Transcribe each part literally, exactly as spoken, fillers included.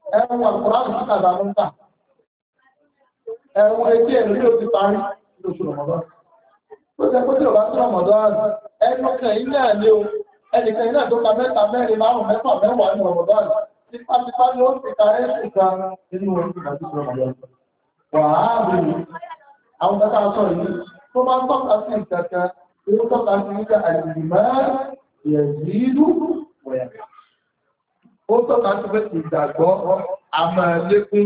ẹ̀wọ̀n àkùránì kíkà dànù ń tà ẹ̀wọ̀n etí ẹ̀rù ní òtí parí lóṣù rọ̀mọ̀dọ́n tó jẹ́ pé tí ò bá sí rọ̀mọ̀dọ́n ẹnu kẹ̀yìn náà ni o ẹnìkan iná tó ka mẹ́ta mẹ́rin márùn mẹ́fà mẹ́wàá ní rọ̀mọ̀dọ́n tipátipá ni ó ti ka ẹ̀sùn kan nínú oṣù àti rọ̀mọ̀dọ́n wàhálà àwọn kẹta sọ yìí tó máa ń tọ́ka sí ìkẹ̀kẹ́ tó tọ́ka sí ìkẹ̀ àìsìmọ́ ìyẹ̀dìdú wọ̀yà ó tọ́ka sí pé ìgbàgbọ́ àmọ́ ẹlẹ́kùn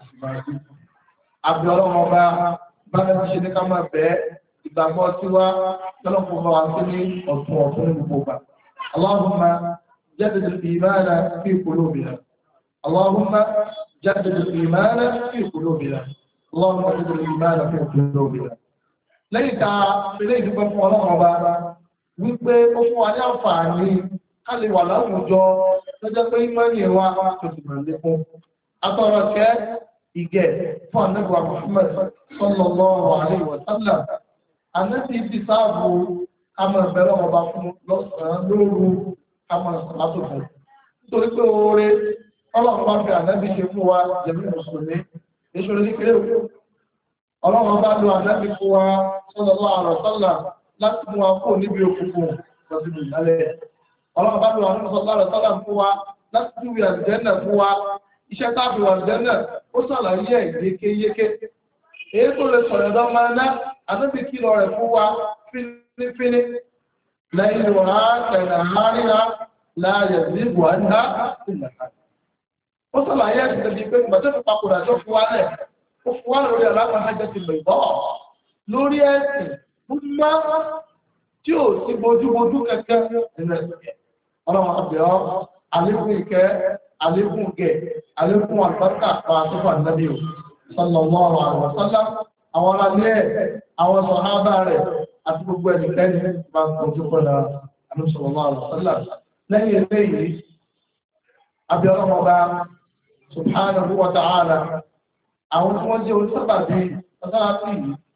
àbí ọlọ́run ọba bá ní ṣe ní ká máa bẹ́ẹ̀ ìgbàgbọ́ tí wá lọ́lọ́pọ̀ bá wá sí ní ọ̀tún ọ̀tún ní gbogbo gbà. Allahumma jaddid al-imana fi qulubina. Allahumma jaddid al-imana fi qulubina. Allahumma jaddid al-imana fi qulubina. Lẹ́yìn tá ilé ìdúpẹ́ fún ọlọ́run ọba wípé ó fún wa ní àǹfààní ká lè wà láwùjọ lọ́jọ́ pé ìmọ̀ni wa tó ti mọ̀ lékún. Atọ́rọ̀ kẹ́ ìgẹ̀ fún ànábì Muhammad sallallahu alaihi wa sallam. Ànábì ti sáàbù àmọ̀ ìbẹ̀rẹ̀ ọba fún lọ́sàn-án lóru àmọ̀ ìsàlátò fún. Nítorí pé oore ọlọ́run bá fi ànábì ṣe fún wa jẹ̀mí mùsùlùmí. Èṣòro ní kéré òkú. Ọlọ́run bá lo ànábì fún wa sallallahu alaihi wa sallam láti mú wa kó níbi òkùnkùn lọ sí ìdálẹ̀. Ọlọ́run bá lo ànábì sallallahu alaihi wa sallam fún wa láti túwì àlùjánnà fún wa. Iṣẹ́ táàbì wà àlùjánnà ó ṣàlàyé ẹ̀ yékéyéké. Èyí tó lè sọ̀rọ̀ ẹ̀dọ́ máa ná àtúntì kìlọ̀ rẹ̀ fún wa fínífíní lẹ́yìn wàá tẹ̀lé àárín láàyè nígbò àná ìlà kan. Ó ṣàlàyé ẹ̀sìn tẹ̀lé pé ìgbàjọ́ fi papòdà tó fún wa lẹ̀ ó fún wa lórí àlámà hajjá ti lè bọ́ lórí ẹ̀sìn gbúgbá tí ò sí bójúbójú kẹ̀kẹ́ nínú ẹ̀sìn. Ọlọ́run àbẹ̀ọ́ àlékún ìkẹ́ àlékún gẹ̀ àlékún àlùbáríkà pa àtúfà nàbí o sallallahu alaihi wasallam àwọn alẹ́ àwọn sọ̀hábà rẹ̀ àti gbogbo ẹnikẹ́ni bá ń kojú pẹ̀lú ànábì sallallahu alaihi wasallam lẹ́yìn eléyìí abiyọ́lọ́ ọba subhanahu wa ta'ala àwọn tí wọ́n jẹ́ onísábàbí ọ̀sáàtì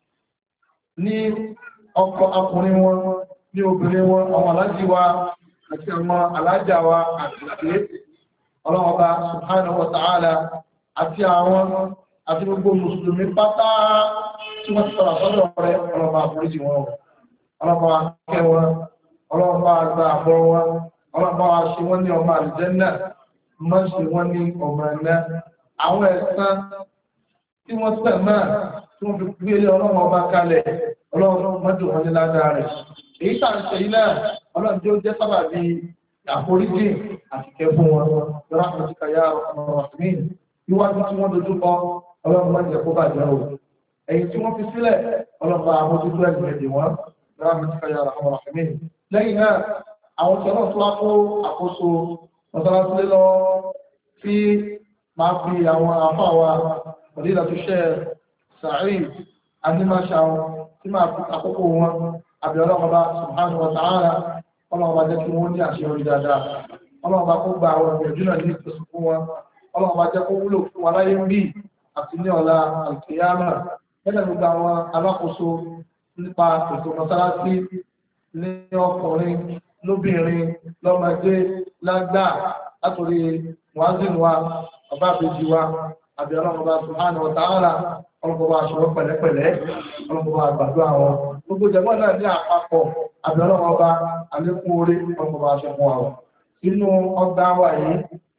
ní ọkọ̀ akùnrin wọn ní obìnrin wọn àwọn alájí wa àti àwọn alájà wa àti ìṣe ọlọ́ọ̀ba subhanahu wa ta'ala àti àwọn àti gbogbo mùsùlùmí pátá tí wọ́n ti sọ̀rọ̀ sọ́dọ̀ rẹ̀ ọlọ́ọ̀ba àforíjì wọn ọlọ́ọ̀ba akẹ́ wọn ọlọ́ọ̀ba àgbà àbọ̀ wọn ọlọ́ọ̀ba ṣe wọ́n ní ọmọ àlùjánnà má ṣe wọ́n ní ọmọ ẹ̀ná àwọn ẹ̀san tí wọ́n tẹ̀ náà tí wọ́n fi gbé ilé ọlọ́run ọba kalẹ̀ ọlọ́run mọ́tò wọn ní ládàá rẹ̀ èyí tà ń ṣe yìí náà ọlọ́run tí ó jẹ́ sábà bí àforíjì àti kẹfún wọn lọ́wọ́ àti kàyà ọmọ ọ̀sìn níwájú tí wọ́n dojú kọ ọlọ́run má jẹ́ kó bàjẹ́ o èyí tí wọ́n fi sílẹ̀ ọlọ́run àmójútó ẹ̀sìn ẹ̀dì wọn lọ́wọ́ àti kàyà ọmọ ọ̀sìn lẹ́yìn náà àwọn tí ọlọ́run tó wá kó àkóso mọ́sálásí lọ tí máa fi àwọn àfáà wa Fadila tó ṣe Sa'id Adémáṣàwọn tí máa fi àkókò wọn àbí ọlọ́mọba subhanahu wa ta'ala ọlọ́mọba jẹ́ kí wọ́n ní àṣeyọrí dáadáa ọlọ́mọba kó gba àwọn ìgbìyànjú náà ní ìpèsè fún wọn ọlọ́mọba jẹ́ kó wúlò fún wa láyé ń bí àti ní ọ̀la àlùkìyámà gẹ́gẹ́ gbogbo àwọn alákòóso nípa ètò mọ́sálásí ní ọkùnrin lóbìnrin lọ́mọdé lágbà látòrí muazzin wa ọba àbèjì wa àbí ọlọ́mọba subhanahu wa ta'ala ọlọ́mọba aṣọ́rọ̀ pẹ̀lẹ́pẹ̀lẹ́ ọlọ́mọba àgbàdo àwọn gbogbo jẹ̀mọ́ náà ní àpapọ̀ àbí ọlọ́mọba àlékún orí ọlọ́mọba aṣọ fún àwọn inú ọgbà wa yìí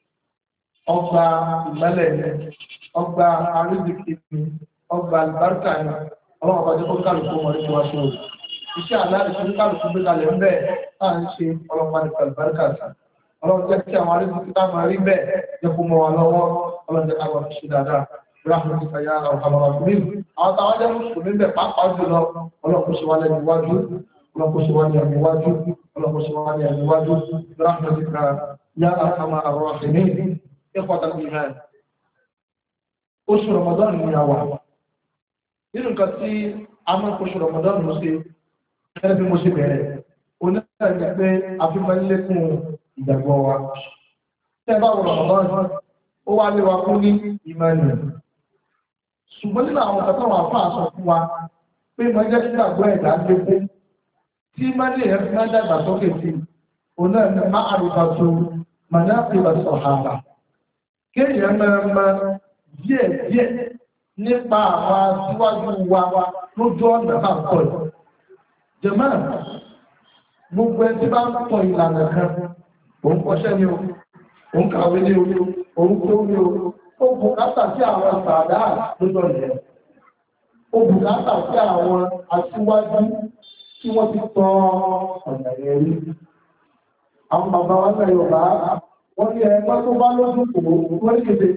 ọgbà ìmẹ́lẹ̀ ni ọgbà àrídìkì ni ọgbà àlùbáríkà ni ọlọ́mọba jẹ́ kó kálukú wọn ní wá ṣe iṣẹ́ àláàrí tó kálukú gbé kalẹ̀ ń bẹ́ẹ̀ náà ń ṣe ọlọ́mọba ní àlùbáríkà sí ọlọ́run jẹ́ kí àwọn àrídìkì tá máa rí bẹ́ẹ̀ jẹ́ kó mọ́ wa lọ́wọ́ ọlọ́run jẹ́ káwọn fi ṣe dáadáa rahmatu kaya alhamdu àwọn táwọn jẹ́ mùsùlùmí bẹ̀ pàápàá jùlọ ọlọ́run kó ṣe wá lẹ́nu iwájú ọlọ́run kó ṣe wá ní ẹ̀mí iwájú ọlọ́run kó ṣe wá ní ẹ̀mí iwájú rahmatu kaya alhamdu arrahimi ikhwata al-iman oṣù Ramadan ni a wà nínú nǹkan tí a máa ń kó oṣù Ramadan ló ṣe ẹni bí mo ṣe bẹ̀rẹ̀ onígbà ní pé a fi máa ń lékún ìgbàgbọ́ wa tẹ́ bá wọ Ramadan ó wá lé wa fún ní ìmọ̀ni ṣùgbọ́n nínú àwọn ọ̀tọ̀ àwọn àfáà sọ fún wa pé mo jẹ́ kí àgbọ̀ ẹ̀dá lékún tí mọ́lẹ̀ ẹ̀ fi máa dàgbà sókè sí òun náà ní má àrùbá tó mà náà fi bá sọ̀ hàbà kéèyàn máa ma díẹ̀ díẹ̀ nípa àwọn aṣíwájú wa lójú ọ̀nà bá ń tọ̀ yìí. Jẹ̀mọ́ gbogbo ẹni tí bá ń tọ̀ ìlànà kan, òun kọ́ṣẹ́ ni o, òun kàwé ni o, òun tó ni o, ó bùkátà sí àwọn sàdá lójú ọ̀nà yẹn. Ó bùkátà sí àwọn aṣíwájú tí wọ́n ti tọ́ ọ̀nà yẹn rí. Àwọn bàbá wa náà Yorùbá wọ́n ní ẹgbẹ́ tó bá lójú kò wọ́n ní kéde.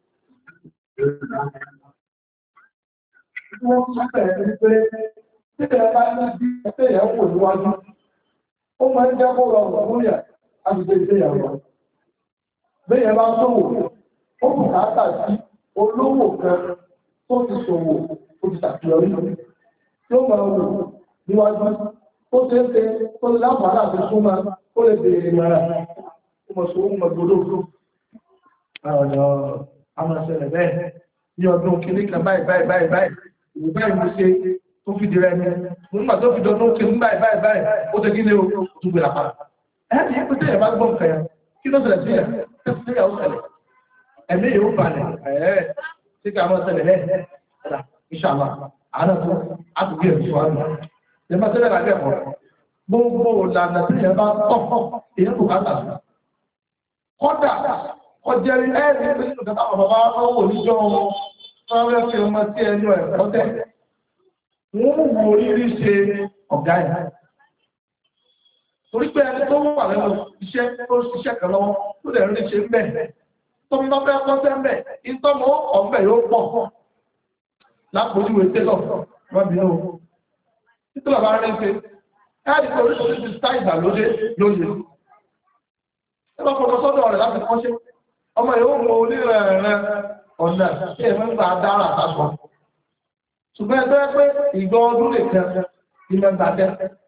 Wọ́n tún bẹ̀rẹ̀ ní pé tí ẹ bá ní bí ẹgbẹ́ yẹn wò níwájú, ó máa ń jẹ́ kó rọrùn fún yà láti ṣe ìgbéyàwó. Béèyàn bá ṣòwò, ó bùkátà sí olówó kan tó ti ṣòwò ó ti ṣàfihàn tí ó máa wò níwájú ó ṣe é ṣe tó lè láǹfààní àti súnmọ́ ó lè béèrè mọ́ra ó mọ̀ sówó mọ̀ gbọdọ̀ àwọn ọ̀dọ́ amọ̀ṣẹ̀lẹ̀ bẹ́ẹ̀ ní ọdún kìíní kan báyìí báyìí báyìí báyìí ìwé báyìí mo ṣe tó fi di rẹ̀ ní nígbà tó fi dọdún kìíní báyìí báyìí báyìí ó ṣe kí ni o tún gbé lápá ẹ̀ ẹ́ ní pété ẹ̀ bá gbọ́ nǹkan yẹn kí ló ṣẹlẹ̀ sí ẹ̀ tẹ́sí ẹ̀ ó ṣẹlẹ̀ ẹ̀mí yóò balẹ̀ ẹ̀ ṣé kí a máa ṣẹlẹ̀ ẹ̀ ìṣàlá àánà tó àtúgbé ẹ̀ sọ àná ẹ̀ máa ṣẹlẹ̀ lábẹ́ ẹ̀kọ́ gbogbo ìlànà tí ẹ̀ bá tọ́ èyí kò ká tà kọ́dà ọjẹ́ rí ẹ́ẹ̀rí pé nínú kẹta àwọn bàbá ọwọ́ oníjọ́ wọn fẹ́rẹ́ fi ọmọ sí ẹnu ẹ̀kọ́ tẹ̀ wọ́n mú oríire ṣe ọ̀gá ẹ̀ torí pé ẹni tó wà lẹ́nu iṣẹ́ tó ṣiṣẹ́ kan lọ́wọ́ tó lè rí ṣe ń bẹ̀ tó ń lọ́fẹ́ kọ́sẹ́ ń bẹ̀ ìtọ́mọ ọ̀bẹ yóò pọ̀ lápòjúwe télọ̀ wọ́n bí ó títọ́lọ̀ bá rí ṣe ẹ́ẹ̀rí pé oríṣiríṣi stáì ìgbàlódé lóye ẹ bá fọwọ́ sọ́dọ̀ rẹ̀ láti kọ́ṣẹ́ ọmọ yóò mọ onírẹ̀ẹ̀rẹ̀ ọ̀nà tí ẹ̀mọ́ ń gbà dára àtàkọ́ ṣùgbọ́n ẹgbẹ́ pé ìgbọ́ ọdún lè kẹ́ ìmọ̀ ìgbàjẹ́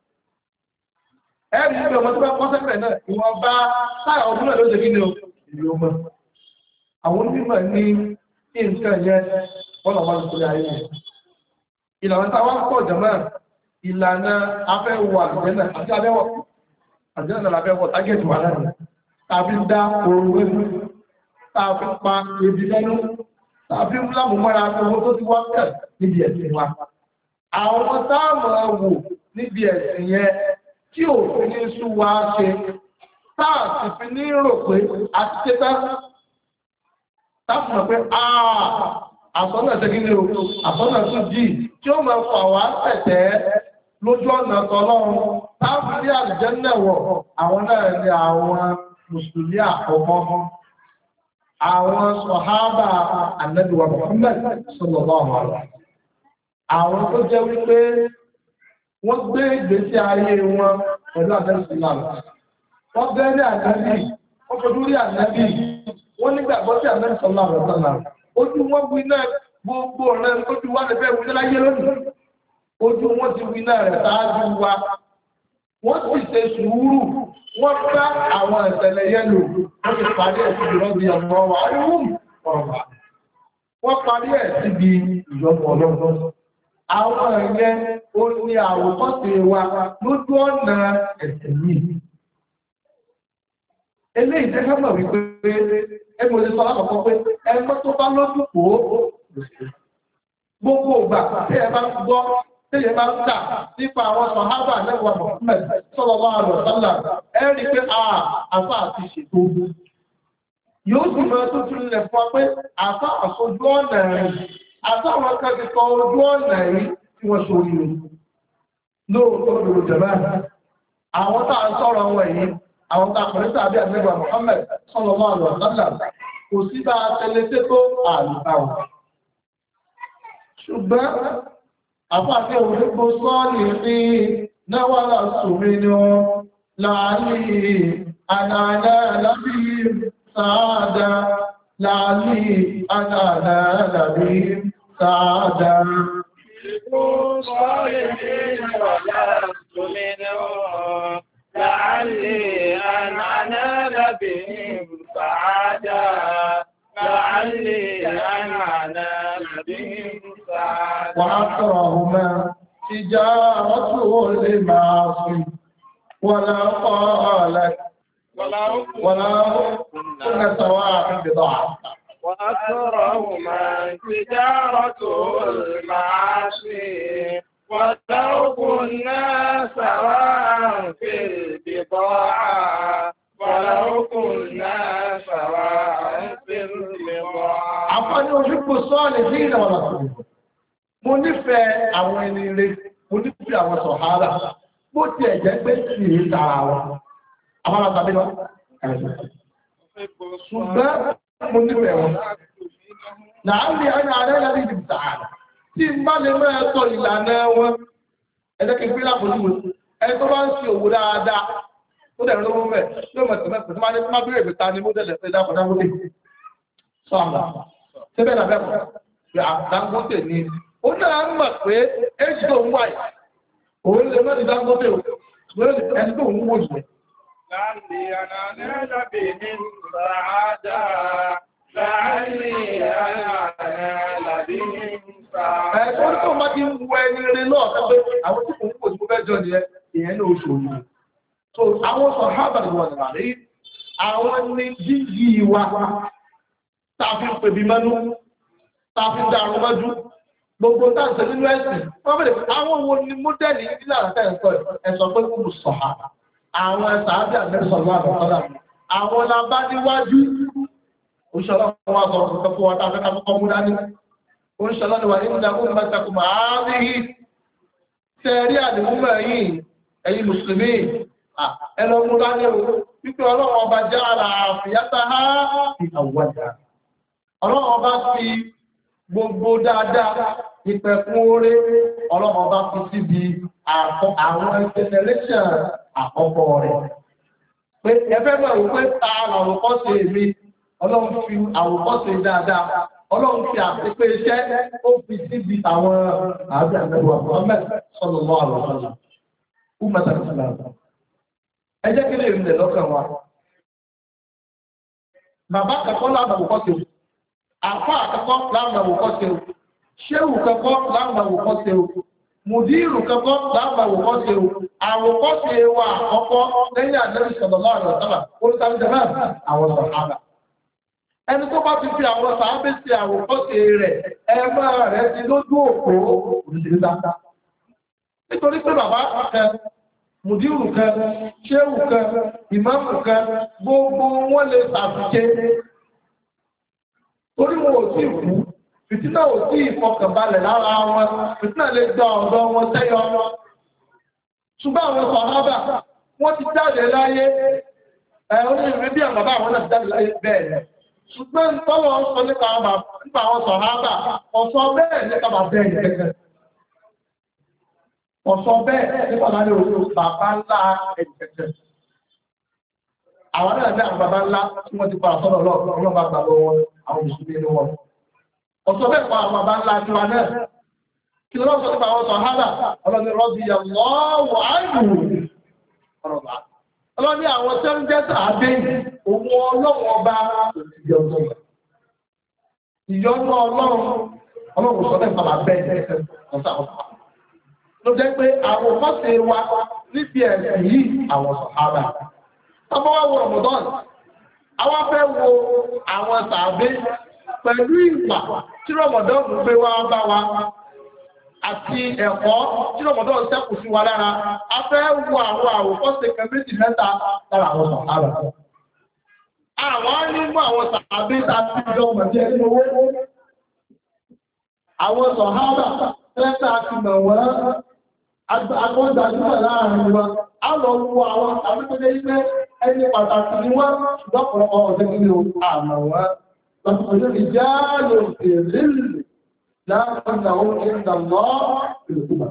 ẹ̀rí ìgbẹ́ ọmọ tó bá kọ́ sẹ́fẹ̀ náà ìwọ̀n bá táyà ọdún náà ló ṣe kí ni o ìlú ọmọ àwọn onímọ̀ ní kí nǹkan yẹn wọ́n wá lórí ayé yẹn ìlànà táwọn pọ̀ jọmọ́ ìlànà afẹ́wọ̀ àjẹ́nà àti abẹ́wọ̀ àjẹ́nà lábẹ́wọ̀ tágẹ́tì wà láàrin tàbí dá oòrùn wẹ́gbẹ́ tàbí pa ebi lẹ́nu tàbí lámùmọ́ra owó tó ti wá tẹ̀ níbi ẹ̀sìn wa. Àwọn táàmù wò níbi ẹ̀sìn yẹn tí ò fi ní sú wa ṣe táà sì fi ní rò pé àti tẹ́tà táàmù mọ̀ pé àsọ́nà ṣẹ́gílẹ̀ o àsọ́nà tún jì tí ó máa fà wá tẹ̀tẹ̀ lójú ọ̀nà tọ́lọ́run táàmù sí àlùjánnà wọ̀ àwọn náà ní àwọn mùsùlùmí àkọ́kọ́ àwọn sọ̀hábà Ànábì wa Muhammad sallallahu alaihi wasallam àwọn tó jẹ́ wípé wọ́n gbé ìgbésí ayé wọn pẹ̀lú Ànábì sílámù wọ́n bẹ́ẹ̀rẹ̀ Ànábì wọ́n fojú rí Ànábì wọ́n nígbàgbọ́ sí Ànábì sallallahu alaihi wasallam ojú wọn wí náà gbogbo ọ̀rẹ́ ojú wa lè fẹ́ wí láyé lónìí ojú wọn ti wí náà rẹ̀ sáájú wa wọ́n sì ṣe sùúrù wọ́n bá àwọn ìṣẹ̀lẹ̀ yẹn lò wọ́n ti parí ẹ̀ síbi rọ́bì ọmọ wa ọ̀rọ̀ wọ́n parí ẹ̀ síbi ìjọba ọlọ́run àwọn ẹ̀yẹ ó ní àwòkọ́ṣe wa lójú ọ̀nà ẹ̀sẹ̀ yìí eléyìí tẹ́ kámọ̀ wípé ẹgbẹ́ òṣèlú alákọ̀ọ́kọ́ pé ẹgbẹ́ tó bá lójú kó gbogbo ìgbà tí ẹ bá gbọ́ Tíyẹ bá ń tà nípa àwọn sọ̀hábà lẹ́wọ̀ Muhammad sallallahu alaihi wasallam, ẹ rí pé àfá àti ṣètò. Yóò sì máa tó tún lẹ̀ fún wa pé àfá àsojú ọ̀nà rẹ̀, àfá àwọn kan ti kọ ojú ọ̀nà yìí tí wọ́n ṣorí rẹ̀. Lóòótọ́ lòrò jẹ̀mẹ́, àwọn tá à ń sọ̀rọ̀ wọn yìí, àwọn tá a pẹ̀lú tàbí àgbẹ̀gbà Muhammad sallallahu alaihi wasallam, kò sí bá a tẹ́lẹ̀ tẹ́tọ́ àlùbáwọ̀. Ṣùgbọ́n àfáàkẹ́ òṣèpò sọ́ọ̀lì rí náwàlá sùmínú láàrí àdáadá lábí sáàdá láàrí àdáadá lábí sáàdá. Sọ́ọ̀lì rí náwàlá sùmínú láàrí àdáadá lábí sáàdá láàrí àdáadá lábí وأكرهما تجارته لمعصي ولا قالت ولا كنا سواء بضاعة وأكرههما تجارة المعاصي ولو كنا سواء في البضاعة ولو كنا سواء في البضاعة. أفضل أحب الصالحين ولا أحبهم. mo nífẹ̀ẹ́ àwọn ẹni rere mo nífẹ̀ẹ́ àwọn sọ̀hárà bó tiẹ̀ jẹ́ pé kì í tara wọn àwọn àtàbí wọn ṣùgbọ́n mo nífẹ̀ẹ́ wọn láàárín ẹni àárẹ̀ láti ìdìbò sàárà tí n bá lè mọ́ ẹ̀tọ́ ìlànà wọn ẹ̀jẹ̀ kí n gbé lápòjúwe ẹni tó bá ń ṣe òwò dáadáa ó dẹ̀ lówó mẹ́ yóò mọ̀ tẹ̀mẹ́ pẹ̀lú máa ní má bèrè pé ta ni mo tẹ̀lẹ̀ pé dákọ̀ Dangote sọ àmà síbẹ̀ náà bẹ́ẹ̀ pé Dangote ni ó náà ń mọ̀ pé èjì tó ń wáyé òun lè mọ́ ti Dangote o ṣùgbọ́n ẹni tó ń wò jù láàrín ànàlẹ́ bìí sàádà láàrín ànàlẹ́ bìí sàádà. Ẹ̀kọ́ tó máa ti ń wọ ẹni rẹ̀ náà pé àwọn tí kò ń wò jù fẹ́ jọ nìyẹn ìyẹn ní oṣù òní. So àwọn sọ̀hábà ni wọ́n nà rí àwọn ní jíjì wa tàbí pèbí mẹ́nu tàbí dàrú mọ́jú gbogbo táǹsẹ̀ nínú ẹ̀sìn wọ́n bẹ̀rẹ̀ àwọn wo ni mọ́dẹ́lì ìlànà tẹ̀sọ̀ ẹ̀sọ̀ pé kò sọ̀hábà àwọn ẹ̀sà àbí àgbẹ̀sọ̀lá àbọ̀kọ́lá àwọn làbá níwájú òṣèlú wa sọ̀rọ̀ kankan fún wa tá a fẹ́ ká kọ́kọ́ mú dání òṣèlú ni wà ní ìdá fún mẹ́tàkùn máa rí i tẹ̀rí àdìmúmọ̀ yìí ẹ̀yin mùsùlùmí ẹ lọ mú dání o wípé ọlọ́run ọba já ara àfìyátá ha ìhàwọ́dà ọlọ́run ọba fi gbogbo dáadáa ìpẹ̀kún oore ọlọ́run ọba fi síbi àwọn generation àkọ́kọ́ rẹ̀. Pé ẹfẹ́ mọ̀ wípé ta àwòkọ́ṣe mi, ọlọ́run fi àwòkọ́ṣe dáadáa, ọlọ́run fi àpépé iṣẹ́ ó fi síbi àwọn àbí àgbẹ̀wò Muhammad sallallahu alaihi wasallam. Ó mẹ́ta ní sílẹ̀ àgbà. Ẹ jẹ́ kí lè rìnlẹ̀ lọ́kàn wa. Bàbá kẹ́kọ́ láàmú àwòkọ́ṣe o. Àfá àkẹ́kọ́ láàmú àwòkọ́ṣe o. Ṣéwù kẹ́kọ́ láàmú àwòkọ́ṣe o. Mùdírù kẹ́kọ́ láàmú àwòkọ́ṣe o. Àwòkọ́ṣe wa àkọ́kọ́ lẹ́yìn Ànábì sallallahu alaihi wasallam olùtàbíjẹ náà àwọn sàhábà. Ẹni tó bá ti fi àwọn sàhábà sí àwòkọ́ṣe rẹ̀ ẹgbẹ́ rẹ̀ ti lójú òpó òṣèlú dáadáa. Nítorí pé bàbá kẹ, mùdírù kẹ, ṣéwù kẹ, ìmáàmù kẹ, gbogbo wọn lè ṣàfiṣe. Torí wọn ò tí ì kú, fìtínà ò tí ì fọkànbalẹ̀ lára wọn, fìtínà lè gba ọ̀dọ́ wọn sẹ́yọ wọn. Ṣùgbọ́n àwọn sọ̀hábà wọ́n ti jáde láyé ẹ̀ onírin bí àwọn bàbá àwọn náà ti jáde láyé bẹ́ẹ̀ rẹ̀. Ṣùgbọ́n tọ́wọ́ sọ nípa àwọn sọ̀hábà ọ̀sọ́ bẹ́ẹ̀ nípa bàbá bẹ́ẹ̀ gẹ́gẹ́. Ọ̀sọ́ bẹ́ẹ̀ nípa bàbá orí bàbá ńlá ẹ̀jẹ̀jẹ̀. Àwọn náà ní àwọn bàbá ńlá tí wọ́n ti pa àsọ́nà ọlọ́ọ̀bá gbà lọ́wọ́ àwọn mùsùlùmí ní wọn. Ọ̀sọ́ bẹ́ẹ̀ pa àwọn bàbá ńlá tiwa náà. Kí ló sọ nípa àwọn sọ̀hádà? Ọlọ́ni rọ́bì yàlọ́wọ́ àìyù ọ̀rọ̀bà. Ọlọ́ni àwọn tẹ́ ń jẹ́ sàádé òun ọlọ́run ọba ìyọ́nù. Ìyọ́nù ọlọ́run ọlọ́run sọ nípa bàbẹ́ ọ̀sà ọ̀sà. Ló jẹ́ pé àwọn fọ́sẹ̀ wa níbi ẹ̀sìn yìí àwọn sọ̀hádà. Tọ́bọ́ wá wo Ramadan, àwọn fẹ́ wo àwọn sàádé pẹ̀lú ìgbà tí Ramadan gbé wá bá wa. Àti ẹ̀kọ́ tí ọmọdé ṣẹ́kù sí wa lára, a fẹ́ wo àwọn àwòkọ́ṣe kan méjì mẹ́ta lára àwọn sàhábà. Àwọn nínú àwọn sàhábà tàbí ìjọ ọmọdé ẹni owó. Àwọn sàhábà tẹ́ta ti mọ̀ wọ́n agbọ́ndàjúmọ̀ láàrin wọn. A lọ wo àwọn àbíkọ́lé ilé ẹni pàtàkì ni wọ́n lọ́pọ̀lọpọ̀ ọ̀dẹ́ nínú àmọ̀ wọn. Lọ́pọ̀lọpọ̀ ìjà lò fèrè لكنهم عند الله في الأمم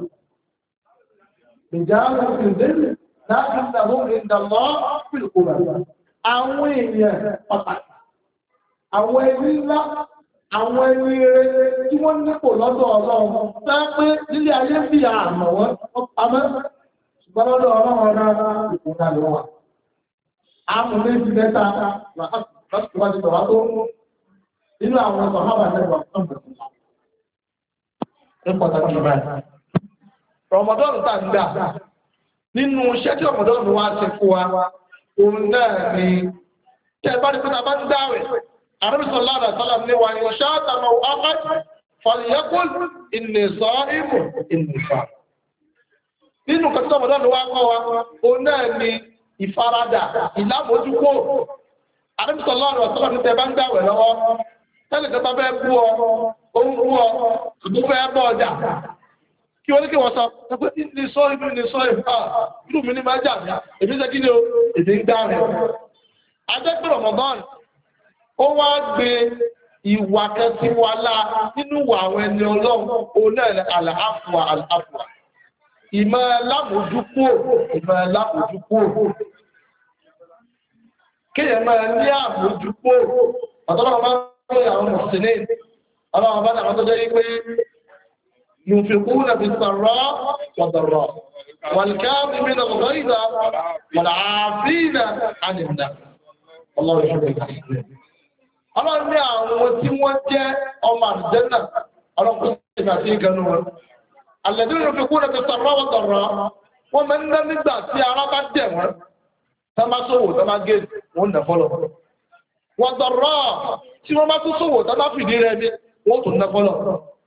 رجال في الظل لكنهم عند الله في الأمم àwọn èèyàn pàtàkì àwọn ẹni ńlá àwọn ẹni rere tí wọ́n nípò lọ́dọ̀ Ọlọ́run tá pé nílé ayé bí àmọ̀ wọn pamọ́ ṣùgbọ́n lọ́dọ̀ Ọlọ́run rárá ìkúnlá ló wà. Àmọ̀ méjì mẹ́ta lọ́sùn wájú tọ̀wá tó nínú àwọn ọ̀sán hábà lẹ́wọ̀n tó ń bẹ̀rẹ̀ pàtàkì báyìí. Rọ̀mọ̀dọ́nù tàà ń gbà nínú iṣẹ́ tí Rọ̀mọ̀dọ́nù wá ṣe fún wa, òun náà ni tẹ́ bá ní pẹ́ta bá ń dáwẹ̀ Ànábì sallallahu alaihi wasallam ní wa in shatamahu ahad falyaqul inni sa'imun inni sa'im. Nínú kan tí Ramadan ló wá kọ́ wa òun náà ni ìfaradà ìlàmójúkò. Ànábì sallallahu alaihi wasallam ní tẹ́ bá ń gbààwẹ̀ lọ́wọ́ tẹ́lẹ̀ tó bá fẹ́ bú ọ òun bú ọ tó fẹ́ bọ́ ọjà kí wọ́n ní kí wọ́n sọ pé ní sọ ìlú ní sọ ìlú ìlú mi ní máa jà ní èmi ṣe kí ni o èdè ń gbá rẹ̀. Ajẹ́pẹ́ Ramadan ó wá gbé ìwà kẹsí wa lá nínú ìwà àwọn ẹni ọlọ́run òun náà àlàáfùwà àlàáfùwà ìmọ̀ lámójúkú ìmọ̀ lámójúkú kéèyàn máa ní àmójúkú ọ̀tọ́lọ́wọ́ máa ń pè àwọn mùsùlùmí ọlọ́wọ́ bá dàgbà tó jẹ́ wípé ينفقون بالسراء والضراء والكاظمين الغيظ والعافين عن الناس الله يحب المحسنين. Ọlọ́run ní àwọn tí wọ́n jẹ́ ọmọ àjẹ́nà ọlọ́run kò sí àti ìgànnú wọn. الذين ينفقون بالسراء والضراء wọ́n máa ń ná nígbà tí ara bá dẹ̀ wọ́n tá bá sòwò tá bá gé wọ́n nà fọ́lọ̀. والضراء tí wọ́n bá tún sòwò tá bá fìdí rẹ̀ ní wọ́n tún nà fọ́lọ̀.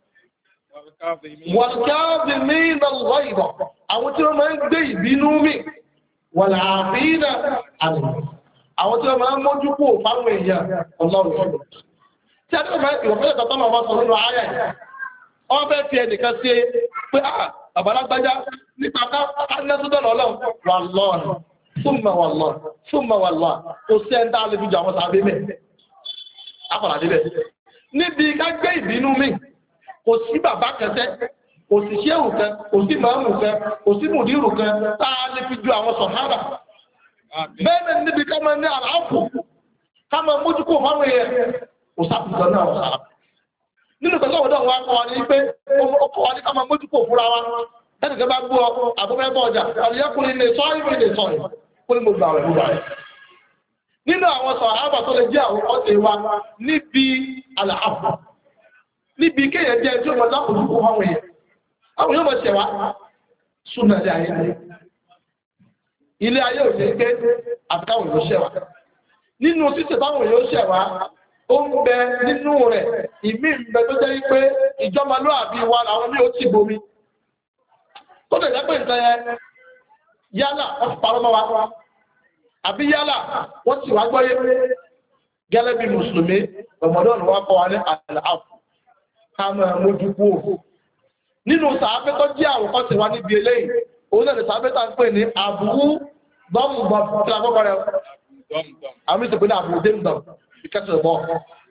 والكاظمين الغيظ àwọn tí wọ́n máa ń gbé ìbínú mì والعافين عن الناس àwọn tí wọ́n máa ń mójú kó fáwọn èèyàn ọlọ́run ọ̀rọ̀ tí a ní ọmọ ìwọ̀fẹ́ ìtọ́tọ́ máa wá sọ nínú ayé wọ́n fẹ́ fi ẹnìkan sí pé ah àbálágbájá nípa ká nẹ́sọ́dọ̀ ọlọ́run wà lọ́ọ̀nù súnmọ̀ wà lọ́ọ̀nù súnmọ̀ wà lọ́ọ̀nù kò sí ẹni tá a lè fi jọ àwọn sàbẹ̀ mẹ́ àpàlàdé bẹ̀ níbi ká gbé ìbínú mì kò sí bàbá kẹsẹ́ kò sí ṣéhù kan kò sí màmù kan kò sí mùdírù kan tá a lè fi ju àwọn sọ̀hárà bẹ́ẹ̀ ni níbi ká máa ní àlàáfù ká máa mójúkò fáwọn èèyàn kò sábùsọ náà wọ̀ sára nínú pẹ̀lú ọ̀dọ́ wa kọ́ wa ní pé ọkọ̀ wa ní ká máa mójúkò fúnra wa ẹnì kan bá gbó ọ àbúfẹ́ bọ́ ọjà àlùyẹ́kùnrin lè sọ ìwé lè sọ ẹ̀ kó ní mo gbà rẹ̀ gbà rẹ̀ nínú àwọn sọ̀hárà tó lè jẹ́ àwọn ọ̀sẹ̀ wa níbi àlàáfù níbi kéèyàn jẹ́ tí ó mọ̀ lápòjú fún àwọn èèyàn àwọn yóò mọ̀ ṣẹ̀wá súnà ilé ayé ayé ilé ayé ò ní gbé àtàwọn yóò ṣẹ̀wá nínú sísẹ̀ táwọn yóò ṣẹ̀wá ó ń bẹ nínú rẹ̀ ìmí ń bẹ tó jẹ́ wípé ìjọmọlúàbí wa làwọn ní ó ti bomi tó lè jẹ́ pé nǹkan yẹn yálà wọ́n ti parọ́ mọ́ wa àbí yálà wọ́n ti wá gbọ́yé gẹ́lẹ́ bí mùsùlùmí ọmọdé ọ̀nà wa kọ́ wa ní àlàáfù ká máa mójúkú òfò nínú sàábẹ́ tó jẹ́ àwòkọ́ ti wá níbi eléyìí òun náà ni sàábẹ́ tá ń pè ní àbúrú dọ́mùgbọ́n tí a kọ́kọ́ rẹ̀ àmì ìsìnkú ní àbúrú dẹ́mùdọ̀m ìkẹsẹ̀ bọ́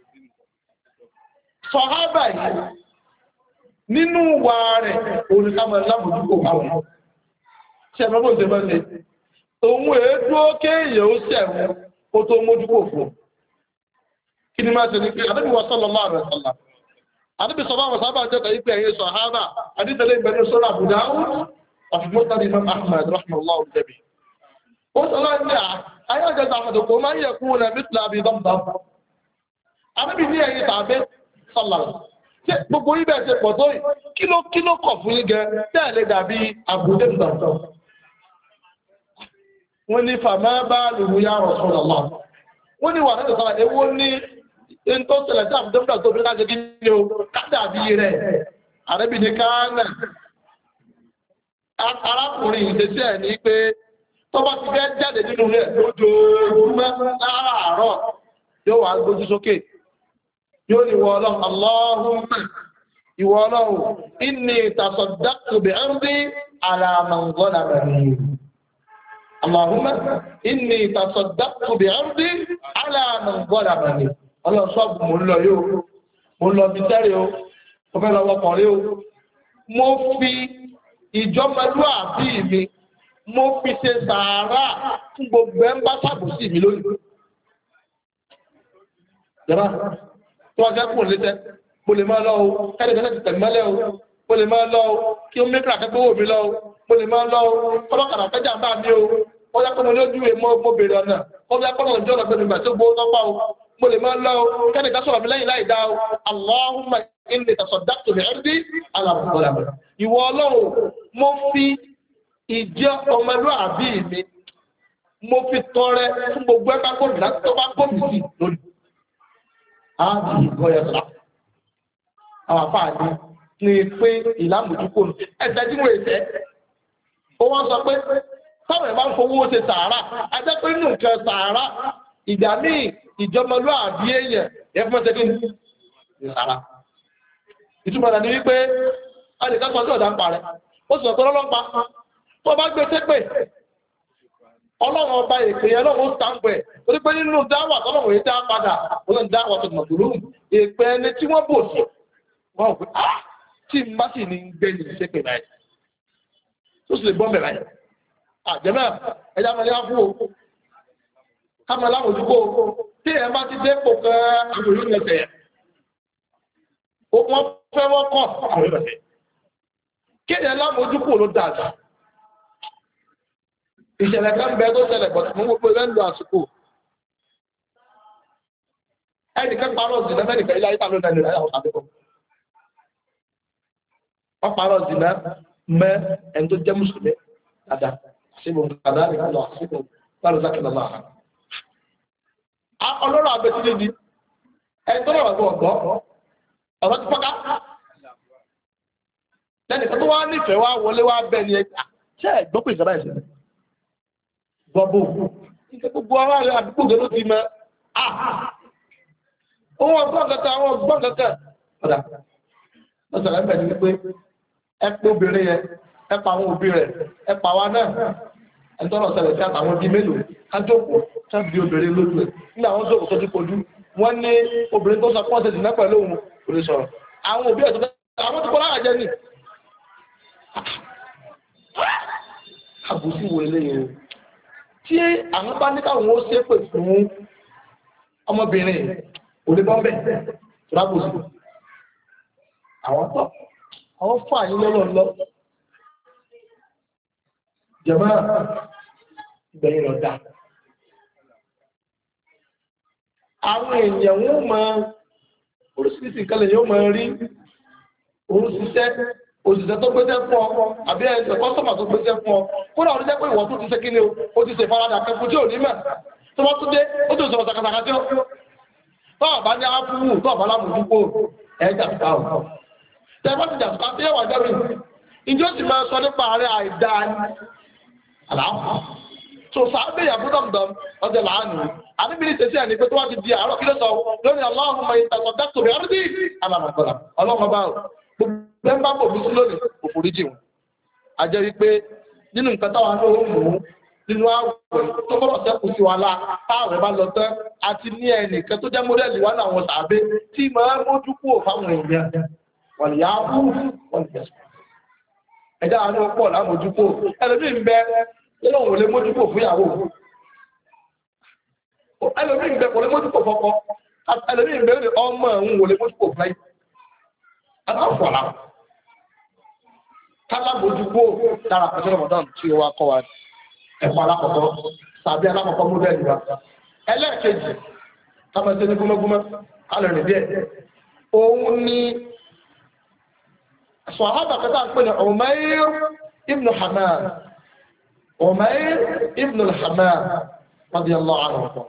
sọ̀hábà yìí nínú wà rẹ̀ òun ni ká máa lábòjúkò àwọn ṣe ẹ̀mọ́ bó ṣe máa ṣe òun èédú kéèyàn ó ṣẹ̀wọ̀n kó tó mójúkò fún kí ni máa ṣe ní pé àdébíwọ̀ sallallahu alaihi wasallam àdébí sọ báwọn sábà jẹ́ tàbí pé ẹ̀yẹ sọ̀hábà àdítẹ̀lé ìbẹ̀rẹ̀ sọ́rọ̀ Abu Dawud ọ̀fìmọ́tàdì Imam Ahmad rahimahullah jẹ́bi ó sọ́lá ní ayájẹ́ tàbí máa ń yẹ kú rẹ̀ mítìlá bí dọ́mdọ́m àdébí ní ẹ̀yẹ tàbí sọ́lá tí gbogbo ibẹ̀ ti pọ̀ tó kíló kíló kọ̀ fún yín gẹ tẹ́ẹ̀lé dàbí Abu Dawud wọ́n ní fàmá bá lùmú yá Rasulullah wọ́n ní wà ní ìsọ́lá ewó ní in tó ṣẹlẹ̀ tí àbúdó múdà tó bí ká ṣe kí ní o kádà bí rẹ̀ àrẹ́bìnrin káánà arákùnrin ìdẹ́sí ẹ̀ ní pé tó bá ti fẹ́ jáde nínú rẹ̀ lójoojúmọ́ láàárọ̀ yóò wá gbójú sókè yóò ní ìwọ ọlọ́run Allahumma ìwọ ọlọ́run inni tasaddaqtu bi ardi ala man zalamani Allahumma inni tasaddaqtu bi ardi ala man zalamani ọlọ́run sọ́ọ̀bù mo ń lọ yóò mo ń lọ bí tẹ́rẹ o mo fẹ́ lọ wọkàn rí o mo fi ìjọmọlúàbí mi mo fi ṣe sàárà fún gbogbo ẹ̀ ń bá ṣàbòsí mi lónìí. Yàrá tó wá kẹ́kọ̀ọ́ létẹ́ mo lè máa lọ o kẹ́lẹ́ kẹ́lẹ́ ti tẹ̀lé mọ́lẹ́ o mo lè máa lọ o kí ó mẹ́kàrà kẹ́kọ̀ọ́ wò mí lọ o mo lè máa lọ o kọ́lọ́kàrà kẹ́jà bá mi o ó yá kó mo lójú ẹ̀ mo bèrè ọ̀nà ó yá kó mo lọ́jọ́ ọ̀nà gbẹ̀mí gbà tó gbó tọ́pá o mo lè máa lọ o kẹ́lẹ́ ká sọ̀rọ̀ mi lẹ́yìn láì dá o Allahumma inni tasaddaqtu bi irdi ala man ìwọ ọlọ́run mo fi ìjẹ́ ọmọlúàbí mi mo fi tọrẹ fún gbogbo ẹgbẹ́ gómìnà tó bá gómìnà sí lónìí á di ìgọ́yẹ̀ sọ̀rọ̀ àwọn àfáàní ní pé ìlàmójúkò ẹ̀sẹ̀ tí wọ́n èsẹ̀ ó wọ́n sọ pé táwọn ẹ̀bá ń fowó ṣe sàárà ajẹ́ pé nínú nǹkan sàárà ìgbà míì ìjọmọlúàbí èèyàn ẹ̀fọ́sẹ̀ kí ní sàárà ìtumọ̀ náà ni wípé a lè ká sọ ọjọ́ ọ̀dà ń parẹ́ ó sì sọ̀tọ́ lọ́lọ́pàá tó bá gbé sépè ọlọ́run ọba èpè yẹn lọ́wọ́ sàǹpẹ̀ torí pé nínú dáwà tọ́lọ́run èyí dá padà ó lọ́n dáwà tó mọ̀ dúró èpè ẹni tí wọ́n bò sí wọ́n pè á tí má sì ní gbé ní sépè báyìí tó sì lè gbọ́ mẹ́ra yẹn àjẹmẹ́ ẹja mẹ́rin á fún o kámẹ́ láwùjọ tí ẹ bá ti dé pò kan àgbòrí mẹ́sẹ̀ yẹn wọ́n fẹ́ wọ́n kọ́ àwọn ìbẹ̀sẹ̀ kéde lámójúkò ló dáadáa ìṣẹ̀lẹ̀ kan bẹ tó ṣẹlẹ̀ bọ̀ mú gbogbo ẹgbẹ́ ń lo àsìkò ẹnìkan parọ́ zìnà mẹ́nìkan ilé ayé tàbí nàìjíríà àwọn àbẹ́kọ̀ wọ́n parọ́ zìnà mẹ́ ẹni tó jẹ́ mùsùlùmí dáadáa àṣìbò kàdá nìkan lọ àṣìbò bára sákìlá máa ọlọ́rọ̀ àbẹ̀tí níbi ẹni tó lọ́wọ́ gbọ́ ọ̀rọ̀ ti fọ́ká lẹ́nìkan tó wá nífẹ̀ẹ́ wá wọlé wá bẹ́ẹ̀ ni ẹgbẹ́ ṣẹ́ ẹ̀gbọ́n pè ìjọba ìṣẹ̀lẹ̀ gbọ́bọ̀ nígbà gbogbo ara rẹ̀ àdúgbò gẹ́gẹ́ ló ti mẹ́ ohun ọgbọ́n kankan àwọn ọgbọ́n kankan ọ̀dà lọ́sọ̀rọ̀ ẹgbẹ́ ni wípé ẹ pé obìnrin yẹn ẹ pa àwọn òbí rẹ̀ ẹ pa wa náà ẹ tọ́lọ̀ ṣẹlẹ̀ sí àtàwọn bíi mélòó kájókòó ká bí obìnrin lójú ẹ̀ nígbà wọn sọ̀rọ̀ sọ́jú kojú wọ́n ní obìnrin tó sọ pọ́n ṣe dìnnà pẹ̀lú òun kò lè sọ̀rọ̀ àwọn òbí ẹ̀ tó fẹ́ àwọn tó kọ́ lára jẹ́ nì àbùsí wo eléyìí tí àwọn bá ní káwọn ó ṣépè fún ọmọbìnrin olébọ́m̀bẹ̀ rábùsí àwọn tọ́ àwọn fún àyín lọ́lọ́ lọ jẹ̀mọ́ ìgbẹ̀yìn lọ dá àwọn èèyàn wọn mọ oríṣiríṣi ìkẹlẹ̀ yóò mọ rí oríṣiṣẹ́ òṣìṣẹ́ tó gbéṣẹ́ fún ọ àbí ẹ̀ṣẹ̀ kọ́sọ́mà tó gbéṣẹ́ fún ọ fúnra orí jẹ́ pé ìwọ̀n tó ti ṣe kí ni o ti ṣe faradà kẹfù tí ò ní mẹ́ tó wọ́n tún dé ó tó sọ̀rọ̀ sàkàsàkà tí ó tọ́ọ̀ bá ní ápùwù tọ́ọ̀ bá lámùdúgbò ẹ̀ẹ́jà fúta ò tẹ́ bá ti jà fúta tí ẹwà jẹ́rìí ìjọ sì máa sọ nípa ààrẹ àìdá àlàáfà tó sáábẹ̀ yàgúdọ̀mdọ̀m ọdẹ láàánú àníbìrì tẹ̀sí ẹni pé tó wá ti di àárọ̀ kí ló sọ lórí Allahumma ìtàkọ̀dẹ́tò rẹ̀ rí alàmàkọ́lá ọlọ́mọba gbogbo ẹgbẹ́ bò mí sí lónìí kò forí jì wọn. a jẹ́ wípé nínú nǹkan táwọn náà ó mú nínú àwẹ̀ tó bọ́rọ̀ sẹ́kù sí wa lá táwọn bá lọ tán àti ní ẹnìkan tó jẹ́ mọ́dẹ́lì wà láwọn sàbẹ́ tí máa ń mójú kúrò fáwọn èèyàn wọ́n yà á kú wọ́n yẹ sùn. ẹ̀dá àwọn ọ̀pọ̀ lámójú kúrò ẹlòmíì ń bẹ nínú òun lè mójú kúrò fún ìyàwó ẹlòmíì ń bẹ kò lè mójú kúrò fọ́kọ ẹlòmíì ń bẹ ọmọ òun ò lè mójú kúrò fún ẹ̀yìn aláfọ̀lá kálábójúgbò dára pẹ̀lú Ramadan tí ó wá kọ́ wa ẹ̀kọ́ alákọ̀ọ́kọ́ tàbí alákọ̀ọ́kọ́ mọ́dẹ́lì wa ẹlẹ́ẹ̀kejì kámẹ́sẹ́ ní gúnmọ́gúnmọ́ alẹ́rìn díẹ̀ òun ni sọ̀hábà kẹta ń pè ní Umayr ibn Hammam Umayr ibn al-Hammam radiyallahu anhu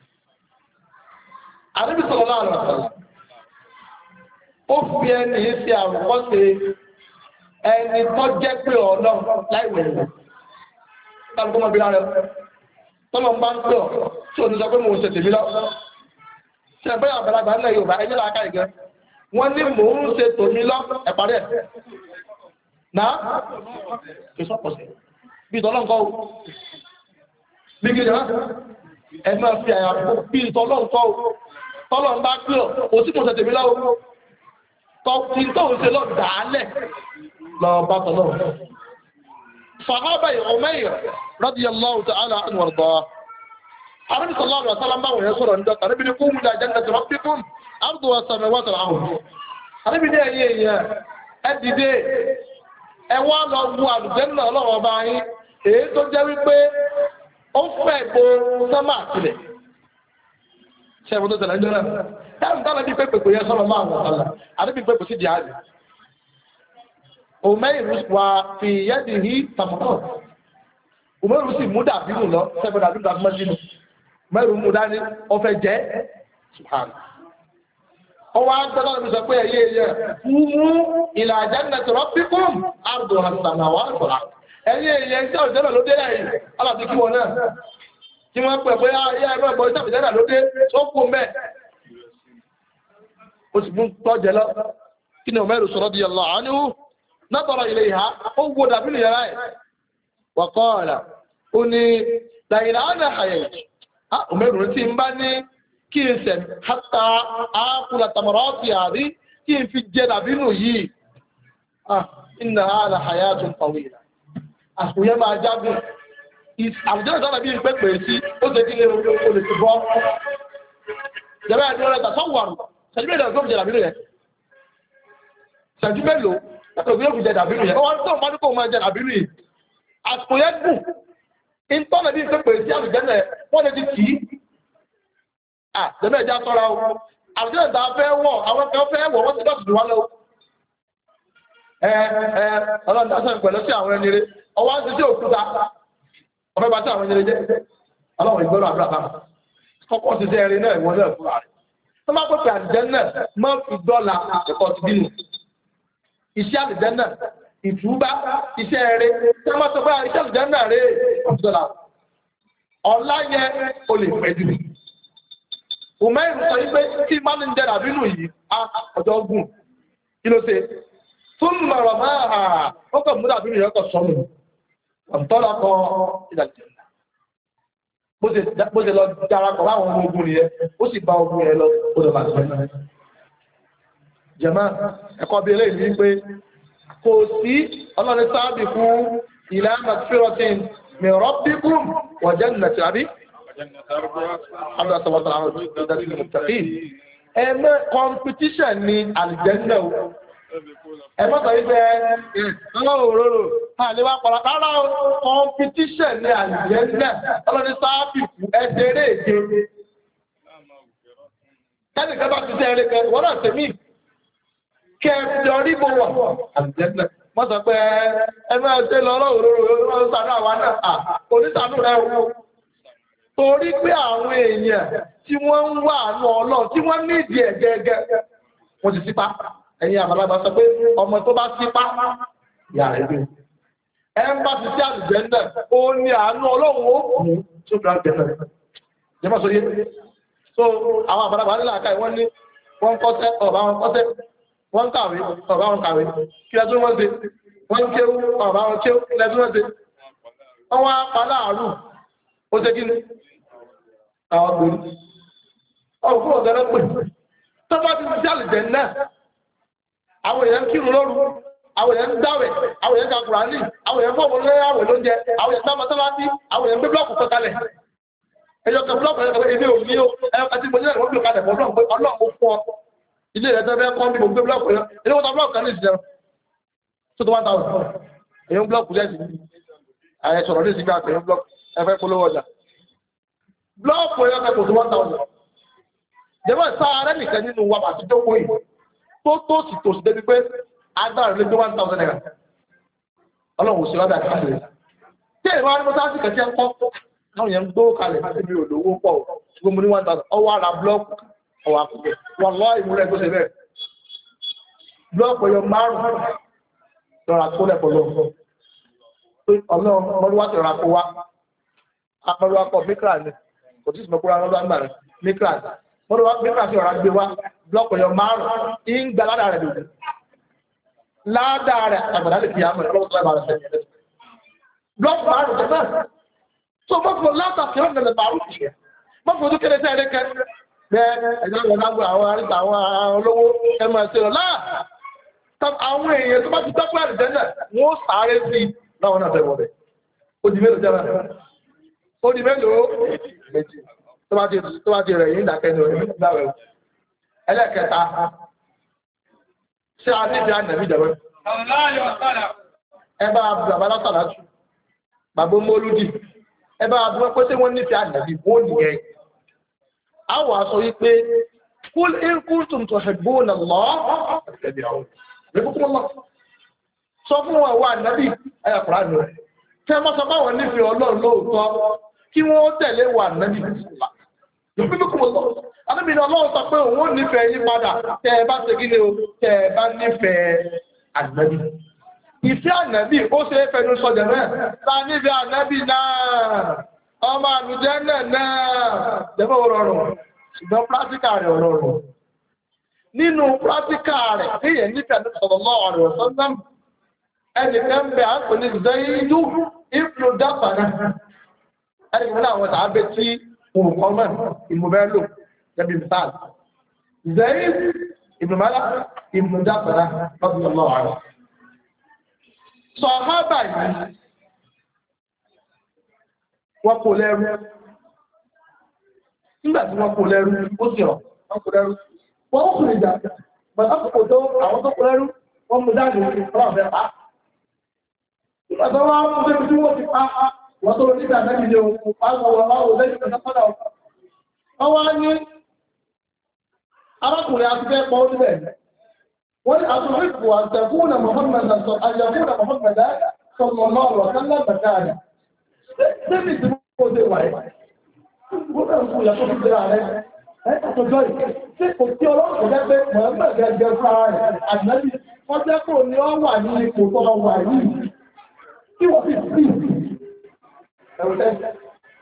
Ànábì sallallahu alaihi wasallam ó fi ẹni sí àrùkọ́sẹ̀ ẹni tó jẹ́ pé ọ̀nà láìwẹ̀rẹ̀ tàbí kọ́mọ bíra rẹ̀ tọ́lọ̀ ń bá ń pè ọ́ tí ò ní sọ pé mo ṣe tèmi lọ ṣe ẹgbẹ́ àgbàlagbà ńlẹ̀ Yorùbá ẹjẹ́ láàká ìgẹ́ wọ́n ní mò ń ṣe tòmí lọ ẹ̀parí ẹ̀ náà kì í sọ́pọ̀ sí bí ìtọ́lọ́ nǹkan o bí kí ni wọ́n ẹ máa fi àyà bí ìtọ́lọ́ nǹkan o tọ́lọ̀ ń bá pè ọ́ kò sí mo ṣe tèmi lọ tọ́kí tó ń ṣe lọ dàálẹ̀ lọ bá tọ́lọ̀. Sàhábà Umayr radiyallahu ta'ala anhu warḍāh. Ànábì sallallahu alaihi wasallam báwọn yẹn sọ̀rọ̀ nígbà tàbí ní qumu ilā jannati rabbikum arduha as-samāwātu wal-arḍ. Ànábì ní ẹ̀yẹ èèyàn ẹ dìde ẹ wá lọ bu àlùjánnà Ọlọ́run ọba yín èyí tó jẹ́ wípé ó fẹ́ gbó sánmà sílẹ̀. Ṣé ẹ̀fọ́ tó tẹ̀lé ń jẹ́ náà? Táwọn táwọn bí pépè kò yẹ sọ́rọ̀ máa wọ̀ ọ̀la, àdébí pépè sí jihadi. Umayr wà fi yẹ́dì hí tàmùkọ̀. Umayr sì mú dàbí nù lọ, sẹ́gbẹ̀ dàbí dàbí mọ́ sínú. Umayr mú dání, ọfẹ́ jẹ́, subhanahu. ọwọ́ agbẹ́lá mi sọ pé ẹ̀yẹ ẹ̀yẹ fúnmú ila jannati rabbikum arduha as-samawati wal ard ẹ̀yẹ ẹ̀yẹ ń tẹ́ òjẹ́nà ló dé ẹ̀yìn alábí kí wọn náà kí wọ́n pẹ̀ pé ayé ẹ̀rọ ẹ̀gbọ́n ìtẹ́ òjẹ́nà ló dé tó kú mẹ́ ó sì fún tọ́jẹ lọ kí ni Umayr radiyallahu anhu nadara ilayha ó wo dàbí nìyàrá ẹ̀ wa qala ó ní làyìnà ánà hayaytu Umayr tí ń bá ní kí n sẹ̀ hátà ákùlà tamarati àrí kí n fi jẹ dàbínú yìí ah inna hada hayatun tawila àkùyẹ́ máa jágùn àbùjẹ́ ìjọba bí n pẹ́ pẹ̀ sí ó ṣe kí o lè ti bọ́ jẹ́bẹ́ ẹ̀dùn ọ̀rẹ́ tàṣọ́wàrù ṣẹ́jú mélòó tó fi jẹ dàbínú yẹn ṣẹ́jú mélòó tó fi jẹ dàbínú yẹn wọ́n tó máa ní kó máa jẹ dàbínú yìí àkùyẹ́ gùn ìtọ́nà bí n pẹ́ pẹ̀ sí àbùjẹ́ náà wọ́n lè ti kì í ah jẹ́bẹ́ ẹ̀já sọ́ra o àbùjẹ́ ìta fẹ́ wọ̀ àwọn kan fẹ́ wọ̀ wọ́n ti dọ̀tí wá lọ ẹ ẹ ọlọ́run dáṣẹ́ pẹ̀lú sí àwọn ẹni rẹ̀ ọwọ́ ń ṣiṣẹ́ òkúta ọ̀fẹ́ bá sí àwọn ẹni rẹ̀ jẹ́ ọlọ́run ìgbẹ́rù àdúrà bá kọ́kọ́ ṣiṣẹ́ ẹni náà ìwọ̀n náà fúnra rẹ̀ tó máa pèpè àdìjẹ́ náà mọ́ fi dọ́là ẹ̀kọ́ ti bínú iṣẹ́ àdìjẹ́ náà ìtúbá iṣẹ́ rẹ̀ tó máa sọ pé iṣẹ́ àdìjẹ́ náà rẹ̀ ọ̀fi dọ́là ọ̀la yẹn o lè pẹ́ jù Umayr sọ wípé kí máa ń jẹ́ dàbínú yìí ọjọ́ gùn kí ló ṣe tún mọ̀rọ̀ máa ó kọ̀ mú dàbínú yẹn kọ̀ sọ́nù ọ̀tọ́lá kọ ìdàjẹ́ bó ṣe lọ darapọ̀ láwọn ọmọ ogun nìyẹn ó sì bá ogun yẹn lọ ó lọ bá ṣe náà jẹ̀mọ́ ẹ̀kọ́ bí eléyìí ní pé kò sí ọlọ́ni sáàbì fún ila magfiratin min rabbikum wa jannatin àbí ẹ̀mẹ́ competition ni àlìjẹ́nà o ẹ̀mọ́ sọ wípé ọlọ́run òróró àlewà pọ̀lá rárá o competition ni àlìjẹ́nà ọlọ́ni sáàbì fún ẹsẹ̀ eré èdè kẹ́nìkan bá ti sẹ́ eré kẹ́ wọ́n náà tẹ̀mí kẹ́ẹ̀fì orí bó wà àlìjẹ́nà wọ́n sọ pé ẹ̀mẹ́ ẹsẹ̀ lọ ọlọ́run òróró ó sànú àwa náà onísànú rẹ̀ o torí pé àwọn èèyàn tí wọ́n ń wà ní ọlọ́run tí wọ́n ní ìdí ẹ̀ gẹ́gẹ́ wọ́n ti sípá ẹ̀yin àbálàgbà sọ pé ọmọ tó bá sípá yà rẹ̀ bí ẹ ń bá ti sí àlùjẹ́ náà ó ní àánú ọlọ́run ó kù tó bá jẹ́ náà jẹ́ mọ́ sọ yé so àwọn àbálàgbà nílà àká wọ́n ní wọ́n kọ́sẹ́ ọ̀bá wọn kọ́sẹ́ wọ́n kàwé ọ̀bá wọn kàwé kí ẹ tó wọ́n ṣe wọ́n kéwú ọ̀bá wọn kéwú kí ẹ tó wọ́n ṣe wọ́n wá pa láàrú ó ṣe kí ni àwọn gbòòrò ọ̀gbọ́n ọ̀gẹ́rẹ́ pè tó bá ti ṣe àlùjẹ́ náà àwọn èèyàn kírun lóru àwọn èèyàn ń dáwẹ̀ àwọn èèyàn ka Kùránì àwọn èèyàn fọ́ọ̀mù lórí àwẹ̀ lóúnjẹ àwọn èèyàn dámọ́ tọ́látí àwọn èèyàn gbé blọ́ọ̀kù kan kalẹ̀ ẹjọ́ kan blọ́ọ̀kù kan kalẹ̀ ilé òní ó ẹtí mo nílẹ̀ wọ́n bí kalẹ̀ fọ́ blọ́ọ̀kù ọlọ́ọ̀kù fún ọ ilé rẹ̀ tẹ́fẹ́ kọ́ bí mo gbé blọ́ọ̀kù yẹn ilé wọn ta blọ́ọ̀kù kan ní ìsìn tó tó one thousand èèyàn blọ́ọ̀kù lẹ́sìn àyẹ̀ sọ̀rọ̀ ní ìsìnkú àpẹẹrẹ blọ́ọ̀kù ẹfẹ́ polówó ọjà blọ́ọ̀kù yẹn kẹ́kọ̀ọ́ tó one thousand jẹ́wọ́ sáárẹ́ nìkan nínú wa àti jókòó yìí tó tó sì tó sì débi pé agbára lè gbé one thousand naira ọlọ́run òṣèlú ọ̀dà káàkiri tí èèyàn wá ní mọ́tò àti kẹ̀kẹ́ ń kọ́ àwọn yẹn ń gbó kalẹ̀ láti bí olówó pọ̀ ṣùgbọ́n mo ní one thousand ọwọ́ ara blọ́ọ̀kù ọwọ́ àkùkẹ́ wọn lọ́ ìmúlẹ̀ tó ṣe bẹ́ẹ̀ blọ́ọ̀kù yọ márùn-ún lọ́ra kó lẹ́pọ̀ lọ́wọ́ ọlọ́run mọ́lúwá ti rà kó wá apẹ̀lúwá pọ̀ mikra ni kò tí ì sọ kúrò àwọn ọgbà rẹ̀ mikra mọ́lúwá mikra ti rà gbé wá blọ́ọ̀kù yọ márùn-ún ń gba ládàá rẹ̀ lòdì ládàá rẹ̀ àgbàdá lè fi àmọ̀ lọ́wọ́ tó ẹ̀ bá rẹ̀ sẹ́yìn blọ́ọ̀kù márùn-ún tẹ̀ náà tó mọ́fọ́ látàkì ọ̀nà lè márùn-ún ṣe mọ́fọ́ tó kéré sẹ́yìn kẹ́ bẹ́ẹ̀ ẹ̀jẹ̀ àwọn ọ̀nàgbọ̀ àwọn àríkà àwọn olówó ẹ̀mọ ẹ̀sẹ̀ rẹ̀ láà àwọn èèyàn tó bá ti dọ́pọ̀ àrìjẹ́ náà wọ́n sáré sí láwọn náà fẹ́ wọ̀ bẹ̀ ó di mélòó jẹ́ bẹ́ẹ̀ ó di mélòó méjì tó bá ti rẹ̀ yín dàkẹ́ ní orí ìgbàwẹ̀ ẹlẹ́kẹta ṣé a níbi ànàbí ìjọba ẹ bá bàbá látàlá jù bàbá mọ́lúdì ẹ bá bọ́ pé tí wọ́n nífẹ̀ẹ́ ànàbí bó nìyẹn a wà sọ wípé kúl in kuntum tuhibbuna Allah fattabi'un sọ fún wọn wà ànàbí ẹ̀yà kùránì rẹ̀ tẹ́ mọ́ sọ báwọn nífẹ̀ẹ́ ọlọ́run lóòótọ́ kí wọ́n tẹ̀lé wà ànàbí Ànábì ní Ọlọ́run sọ pé òun ò nífẹ̀ẹ́ yín padà tẹ́ ẹ bá ṣe kí ni o tẹ́ ẹ bá nífẹ̀ẹ́ ànábì. Ìfẹ́ ànábì ó ṣe é fẹnu sọ̀dẹ̀ náà ta nífẹ̀ẹ́ ànábì náà ọmọ àlùjẹ́ náà náà jẹ́mọ́ rọrùn ṣùgbọ́n pírátíkà rẹ̀ rọrùn. Nínú pírátíkà rẹ̀ kéèyàn nífẹ̀ẹ́ ànábì sallallahu alaihi wasallam ẹnìkan bẹ àpò ní Zaidu ibnu Dafana ẹnìkan náà wọ́n tàbí tí òǹkọ́ mọ̀ ìmúbẹ́lò gẹ́bí misal Zaid ibn Malik ibn Dafana radiyallahu anhu sọ̀hábà yìí wọ́n kò lẹ́rú nígbà tí wọ́n kò lẹ́rú ó sì rọ̀ wọ́n kò lẹ́rú wọ́n kò lè jà bàtà kò tó àwọn tó kò lẹ́rú wọ́n mú dáàbò wọ́n fẹ́ pa nígbà tó wọ́n mú débi tí wọ́n ti pa wọ́n tó nígbà mẹ́rin ní òun pàápàá wọ́n máa wò lẹ́yìn ìpàdé wọ́n wá ní arákùnrin àti fẹ́ pọ̀ níbẹ̀ wọ́n ní àtúnrípò àtẹ̀kùnà Muhammad àyẹ̀kùnà Muhammad sallallahu alaihi wasallam bàtàdà débi tí wọ́n ti wà yìí wọ́n bẹ̀rẹ̀ fún ìyàtọ̀ tó dé ààrẹ ẹ̀ àtọ̀jọ́ yìí tí kò tí ọlọ́run jẹ́ pé Muhammad gẹ́gẹ́ fún ara rẹ̀ àdínábì wọ́n jẹ́ kó ní ọ wà ní ipò tó wà yìí kí wọ́n fi sí ẹ̀rù tẹ́sí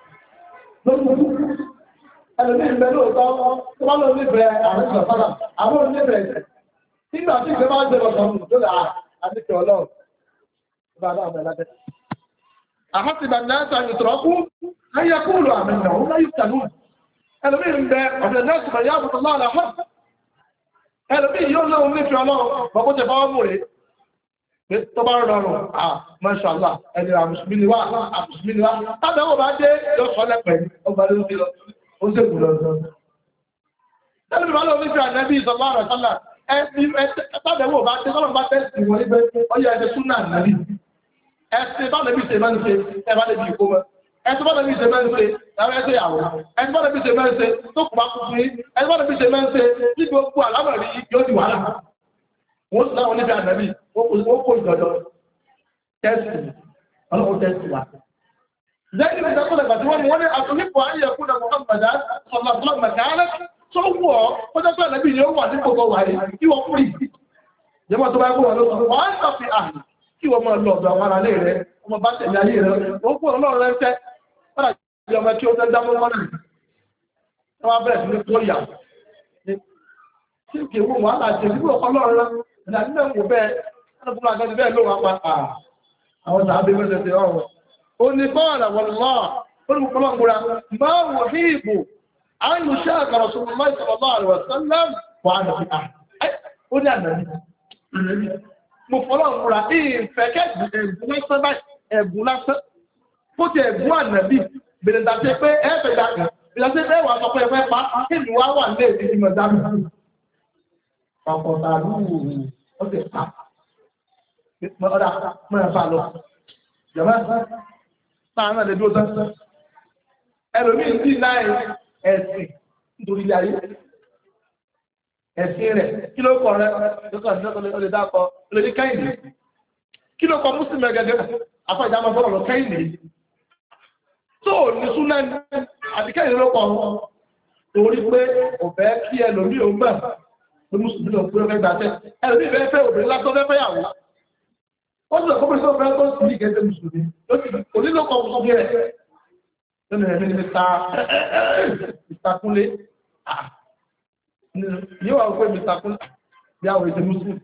ẹlòmí ìgbẹ́ lóòótọ́ tó bá lọ nífẹ̀ẹ́ àwọn ìṣọ̀fọ́nà àwọn onífẹ̀ẹ́ nígbà tí ìgbẹ́ máa ń jẹ́ lọ́sọ̀rọ̀ tó là àdìkẹ́ ọlọ́run tó bá dáhùn ẹ̀lájẹ́. àmọ́síbà náà ta ìtọ́kú láyé kúrò àmì ìnáwó láyé tàlú ẹlòmí ìgbẹ́ ọ̀dẹ̀ náà sùgbọ́n yá àbùkù láàlá hàn ẹlòmí yóò lóun nífẹ̀ẹ́ ọlọ́run bọ́kú tẹ fọwọ́ mú rè é tó bá rọrùn ah mashallah ẹni àmùsùmí ni wá àmùsùmí ni wá tábẹ́wò bá dé yóò sọ lẹ́pẹ̀ẹ́ ọgbà ló ń bí lọ ó sì kù lọ sọ. Tẹ́lẹ̀ bá lọ́wọ́ nífẹ̀ẹ́ ànábì sallallahu alaihi wasallam ẹbí ẹtàdẹ̀wò bá tẹ́ sọ́lọ́ bá tẹ́sì wọlé pé ọyọ ẹ̀ṣẹ̀ súnà ànábì. Ẹ̀sìn bá lẹ́bí ṣe máa ń ṣe ẹ bá lẹ́bí ìkó mọ́. Ẹ̀sìn bá lẹ́bí ṣe máa ń ṣe ẹ̀rọ ẹ̀ṣẹ̀ ìyàwó. Ẹ̀sìn bá lẹ́bí ṣe máa ń ṣe tó kù bá kú fún yín. Ẹ̀sìn bá lẹ́bí ṣe máa ń ṣe tí gbogbo àlámọ̀rí yóò di wàhálà. Wọ́n sì láwọn nífẹ̀ẹ́ ànábì wọ́n kó ìjọjọ. Tẹ́sì ọlọ́run tẹ́sì wà. Lẹ́yìn ìgbà tó lẹ́gbàá tí wọ́n ní wọ́n ní àtúnlípò ayẹ̀kú náà Muhammadan sallallahu alaihi wasallam tó wọ̀ ó jẹ́ pé ẹ̀lẹ́bí ni ó wà ní gbogbo wà rí kí wọ́n kúrì. Jẹ́mọ́ tó bá gbọ́ wọn ló sọ wọ́n ń sọ̀fì àmì kí wọ́n máa lọ ọ̀dọ̀ àwọn ará lé rẹ̀ ọmọ bá tẹ̀lé ayé rẹ̀ ó kú ọlọ́run rẹ̀ ń tẹ́ padà sí ọmọ kí ó fẹ́ dámọ́ wọn náà. Wọ́n á bẹ̀rẹ̀ sí ní kó yà. Tí kì í wù wọ́n á láti ìdíbò ọlọ́run rẹ̀ ìdàgbé náà wò bẹ́ẹ̀ ẹnìkúnlá àgbẹ̀dì bẹ́ẹ̀ ló wà pa àwọn sàábé mẹ́sẹ̀ ọ̀rọ̀. ونقال والله قل قل ما وحيب أن يشاك رسول الله صلى الله عليه وسلم وعنه في أحد قل يا النبي مفرغ مرائين فكاد بنفسه بنفسه قلت يا ابو النبي بلداتي pé ẹ fẹ́ dàgbà bìlàsí pé wà sọ pé ẹ fẹ́ pa kí ni wá wà ní èdè ìmọ̀ dáná papọ̀ tàbí ó sì pa mọ́ra mọ́ra bá lọ jọba táwọn ẹ̀lẹ́dí ó sánsán ẹlòmí sí láì ẹ̀sìn nítorí ilé ayé ẹ̀sìn rẹ̀ kí ló kọ rẹ̀ lókàn lè dákọ̀ lórí kẹ́yìnì kí ló kọ mùsùlùmí ẹgẹgẹ afọ ìdámọ̀ sọ̀rọ̀ lọ kẹ́yìnì tó ní súnà àti kẹ́yìnì ló kọ torí pé òfẹ́ kí ẹlòmí ò gbà pé mùsùlùmí lọ pé ó fẹ́ gbà tẹ́ ẹlòmí fẹ́ fẹ́ obìnrin lásán fẹ́ fẹ́ yàwó wọ́n ti lọ kọ́kọ́ sọ fẹ́ tó sì ní gẹ́gẹ́ mùsùlùmí onílọ́kọ̀ ọ̀sọ̀ bí ẹ̀ lẹ́nu ẹ̀mí ni Mr. Kúnlé yíò wà pé Mr. Kúnlé bí àwọn èdè mùsùlùmí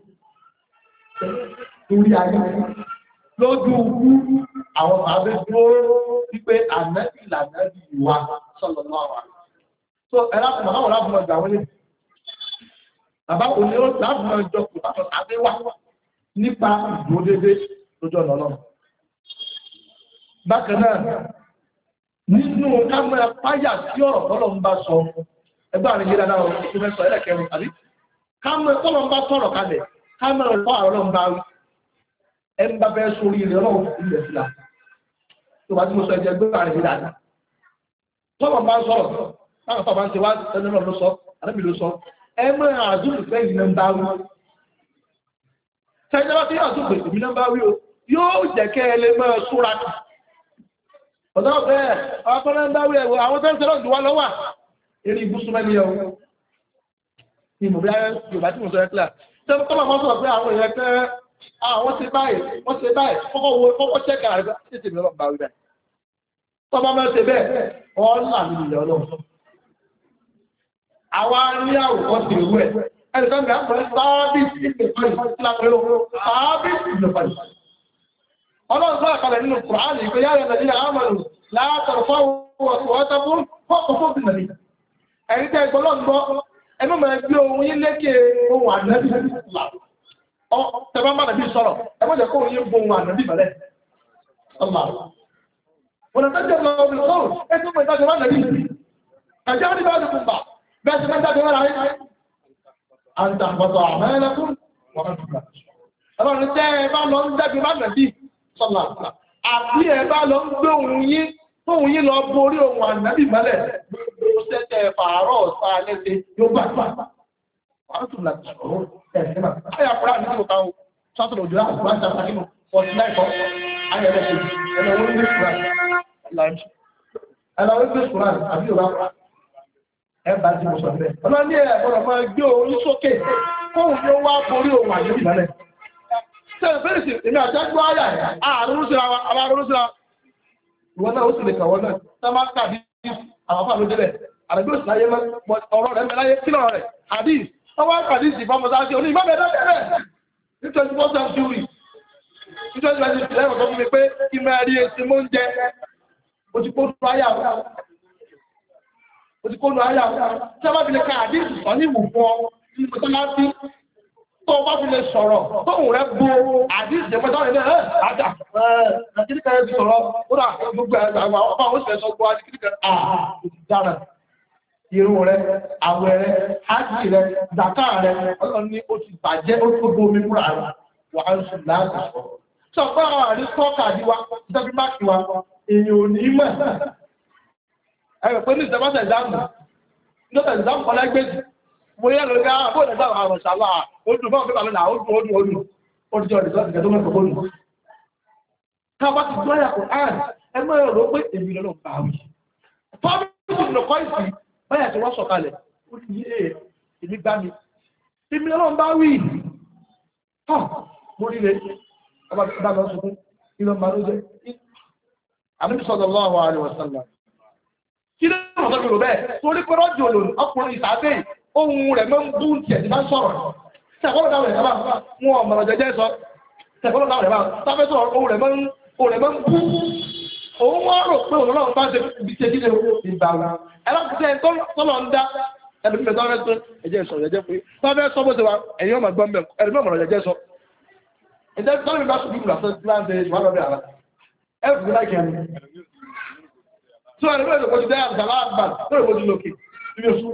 torí ayé lójú wú àwọn àbẹ́ tó wípé ànábì lànábì wà sọ̀lọ̀ náà wà so ẹ̀rọ àpò àwọn ọ̀làbùnmọ̀ ìgbà wọlé bàbá òní ó lábùnmọ̀ ìjọ kò bá sọ̀ àbẹ́ wà nípa ìdúró dédé lójú ọ̀nà náà. Bákan náà, nínú kámẹ́rà páyà tí ọ̀rọ̀ tọ́lọ̀ ń bá sọ, ẹgbẹ́ àrin yìí dáadáa ọ̀rọ̀ tó fẹ́ sọ ẹlẹ́kẹrin àbí? Kámẹ́rà tọ́lọ̀ ń bá sọ̀rọ̀ kalẹ̀, kámẹ́rà ọ̀pọ̀ àrọ̀ ń bá rí. Ẹ ń bá fẹ́ sórí ilẹ̀ ọlọ́run ilẹ̀ sílá. Tó bá tí mo sọ ẹjẹ ẹgbẹ́ àrin yìí dáadáa. Tọ́lọ̀ ń bá sọ̀rọ̀, táwọn tó bá ń ṣe wá ẹni náà ló sọ, àdébì ló sọ. Ẹ mẹ́rin àdúgbò fẹ́ yìí ń bá rí. Ṣẹ́jọ́ tí yóò tún pèsè ìbílẹ̀ bá wí o, yóò jẹ́ kẹ́ ẹ lè máa súra kì. Ọ̀dọ́ bẹ́ẹ̀, ọkùnrin ń bá wí ẹ̀wọ̀ àwọn tó ń sẹ́lọ̀ ìdíwá lọ́wà. eré ibùsùn mẹ́ni yẹn o ní mo bí ayé yorùbá tí mo sọ ẹ́ kílà tẹ́lẹ̀ tọ́lá máa sọ̀rọ̀ pé àwọn èèyàn kẹ́ àwọn ṣe báyìí wọ́n ṣe báyìí kọ́kọ́ wo kọ́kọ́ ṣẹ́kà rẹ̀ ṣe tèmi ọlọ́run bá wí bẹ́ẹ̀ tọ́ba máa ṣe bẹ́ẹ̀ wọ́n là mí ìyá ọlọ́run àwa ní àwòkọ́ sí ìwé ẹnìkan ní àpẹẹrẹ sáábìsì ìpèpàlì ìlàpẹ̀lú sáábìsì ìpèpàlì ọlọ́run sọ àkàlẹ̀ nínú kùránì ìpé yára nàìjíríà àmàlù látàrí fáwọn ọ̀tọ́fún fọ́kọ̀fọ́ bí nàìjí ẹ̀rí tẹ́ ìgbọ́lọ́ gbọ́ ẹnu mẹ́rin bí ohun yí lékè ohun ànábì tẹ́bá má nàbí sọ̀rọ̀ ẹgbọ́jẹ̀ kó ohun yí gbọ́ ohun ànábì mẹ́lẹ̀ ọ̀nà tẹ́jọ́ lọ bí sọ̀rọ̀ ẹgbẹ́ mọ̀ ìdájọ́ má nàbí ẹjọ́ ní bá dùkùn bà bẹ́ẹ̀ sí mẹ́ta jẹ́ ráyé àǹtàbọ̀tọ̀ àmẹ́lẹ́kùn wọ́n dùkà ọlọ́run tẹ́ ẹ bá lọ ń dẹ́bi má nàbí sọ̀lá àbí ẹ bá lọ ń gbé ohun yí ohun yí lọ borí ohun ànábì mẹ́lẹ̀ gbogbo sẹ́tẹ̀ fàárọ̀ ọ̀sá lẹ́sẹ̀ yóò gbà gbà wọ́n tún láti sọ̀rọ̀ ẹ̀sìn náà ayà kúrò àti ìwò káwọn sọ́tọ̀ òjò láti wá ṣe àtàkínú forty nine kọ́ ayẹ̀lẹ́sẹ̀ ẹ̀lọ́wọ́ ní kúrán ẹ̀lọ́wọ́ ní kúrán àbí òwá ẹ̀bá tí mo sọ bẹ́ẹ̀ ọlọ́ní ẹ̀ gbọ́dọ̀ máa gbé orí sókè fóun ló wá borí ohun ànábì mẹ́lẹ̀ sẹ́yìn fẹ́rẹ̀sì èmi àtẹ́gbọ́ ayà àárún síra wa àárún síra ìwọ náà ó sì lè kàwọ́ náà tá máa kàbí àwọn afá ló délẹ̀ àrẹ̀bí òsì láyé mọ́ ọ̀rọ̀ rẹ̀ mẹ́láyé kí lọ́rọ̀ rẹ̀ hadith wọ́n wá hadith ìfọ́mọ́sáṣí oní ìmọ́bẹ̀ lọ́bẹ̀rẹ̀ ní twenty four century ní twenty four century lẹ́wọ̀n tó fún mi pé kí mẹ́ rí èsì mọ́ ń jẹ ó ti kóòdù ayà ó ti kóòdù ayà tí a bá fi lè ka hadith sọ ní ìwùfọ́ ní mọ́sálásí tó bá fi lè sọ̀rọ̀ tóhùn rẹ̀ bo hadith ìjẹmọ́sá rẹ̀ náà àjà àkíníkà ti sọ̀rọ̀ ó dà gbogbo àwọn ọmọ òṣèlú sọ gbọ́ àkíníkà àdára irun rẹ̀ àwẹ̀ rẹ̀ ájì rẹ̀ zaka rẹ̀ ọlọ́run ní ó ti bàjẹ́ ó tó bomi múra rẹ̀ wà á sùn láti sọ̀rọ̀ sọ pé àwọn àrí tọ́ka àdíwá ìjọba máàkì wa èèyàn ò ní mọ̀ ẹ̀rọ pé ní ìjọba ìdáàmù ìjọba ìdáàmù kọ́lá gbèsè mo yẹ lórí àwọn àbúrò ìgbà àwọn ṣàlá ó dùn fún ọ̀fẹ́ lọ́nà ó dùn ó dùn ó dùn ó dùn ọ̀dùn ìjọba ìjọba ìjọba ìjọba ká bá ti gbọ́yà kò áàrùn ẹ mọ́ ẹ̀rọ pé èmi lọ́nà bá wí fọ́ọ̀mù ìlọ́kọ́ ìsìn báyà tí wọ́n sọ̀kalẹ̀ ó ti yé èmi gbá mi èmi lọ́nà bá wí tọ́ mo rí rẹ̀ ọba tí bá lọ sọkún ìlọ́ máa ló jẹ́ àmì sallallahu alaihi wasallam kí ló ń sọ yorùbá bẹ́ẹ̀ torí pé rọ́jò olóòrùn ọkùnrin ìsàbẹ̀ ohun rẹ̀ mọ́ ń bú tiẹ̀ tí bá ń sọ̀rọ̀ tẹ̀kọ́lọ́ dáwọn rẹ̀ bá wọn ọ̀mọ̀rọ̀ jẹjẹ sọ tẹ̀kọ́lọ́ dáwọn rẹ̀ bá sáfẹ́ sọ̀rọ̀ ohun rẹ̀ mọ́ ń bú òun wọ́n rò pé òun náà bá ṣe bí ṣe kí ìgbà wọn ẹlọ́pùsẹ̀ tọ́lọ̀ ń dá ẹlùmí mẹ́ta rẹ̀ tó ẹjẹ́ ìṣọ̀ ẹjẹ́ pé tọ́fẹ́ sọ bó ṣe wà ẹ̀yìn ọmọ gbọ́n mẹ́rin ẹlùmí ọmọ ẹjẹ́ sọ ẹjẹ́ tọ́lọ̀ bá ṣùgbọ́n ìgbà tó láti ṣe wà lọ́bẹ̀ àrà ẹ̀fù láìkẹ́ ni tó ẹlùmí ẹ̀sọ̀ kò ti dẹ́ àgbàlá àgbà tó rẹ̀ bó ti lókè ibi oṣù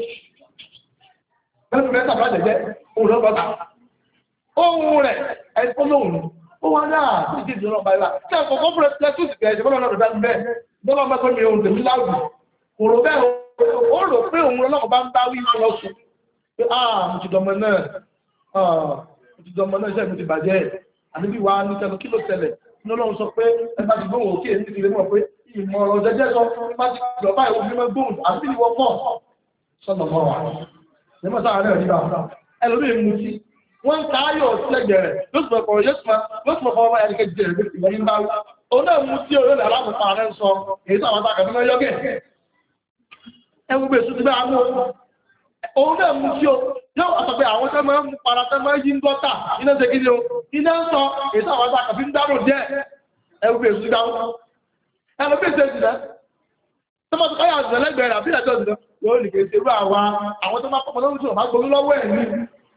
ẹlùmí mẹ́ta bá jẹ́jẹ́ òun lọ́gbọ́ta ohun rẹ̀ ẹ̀kọ́ lóhùn ó wá náà tí ìdí ìdí ọlọ́pàá ìlà tí ẹ̀kọ́ kọ́pùrẹ́ tẹ́tù sì kẹ́ẹ̀ṣẹ́ bọ́lá náà dájú bẹ́ẹ̀ bọ́lá mẹ́kọ́ mi ohun tèmi láàrùn kò rò bẹ́ẹ̀ ó rò pé òun ọlọ́pàá bá ń bá wí lọ sùn pé ah mo ti dọmọ náà ah mo ti dọmọ náà iṣẹ́ mi ti bàjẹ́ àníbí wa ní tẹnu kí ló tẹlẹ̀ ní ọlọ́run sọ pé ẹ bá ti gbóhùn òkè ní ti lè mọ̀ pé ìmọ̀ ọ̀rọ̀ jẹjẹ sọ bá ti lọ báyìí òfin mọ́ gbóhùn àbí ìwọ pọ̀ sọ́nà mọ́ wa ní mọ́ sáà rẹ̀ nígbà ẹlòmíì mú sí wọ́n ń káyọ̀ sílẹ̀gbẹ̀rẹ̀ lóṣùpọ̀pọ̀ lóṣùpọ̀pọ̀ ọmọ ẹni kejì rẹ̀ ìwọ̀n ń bá wí. òun náà mú tí olóòlù aláàmùpa rẹ̀ ń sọ èyí tó àwọn àkàtúntò náà yọ́gẹ̀. ẹwú gbé èso ti bá mú òun náà mú tí o yóò sọ pé àwọn tẹ́ máa ń para tẹ́ máa ń yí ń gọ́tà iná ṣe kíni o iná ń sọ èyí tó àwọn àkàtúntò ń dárò jẹ́ ẹwú gbé èso ti bá mú. ẹnu bí èso ìsìnlẹ̀ tó máa tó káyà ìsìnlẹ̀ lẹ́gbẹ̀rẹ̀ àbí ìdájọ́ ìsìnlẹ̀ yóò lè kéde irú àwa àwọn tó máa pọ̀ lórí tí wọ́n máa gbórí lọ́wọ́ ẹ̀ ní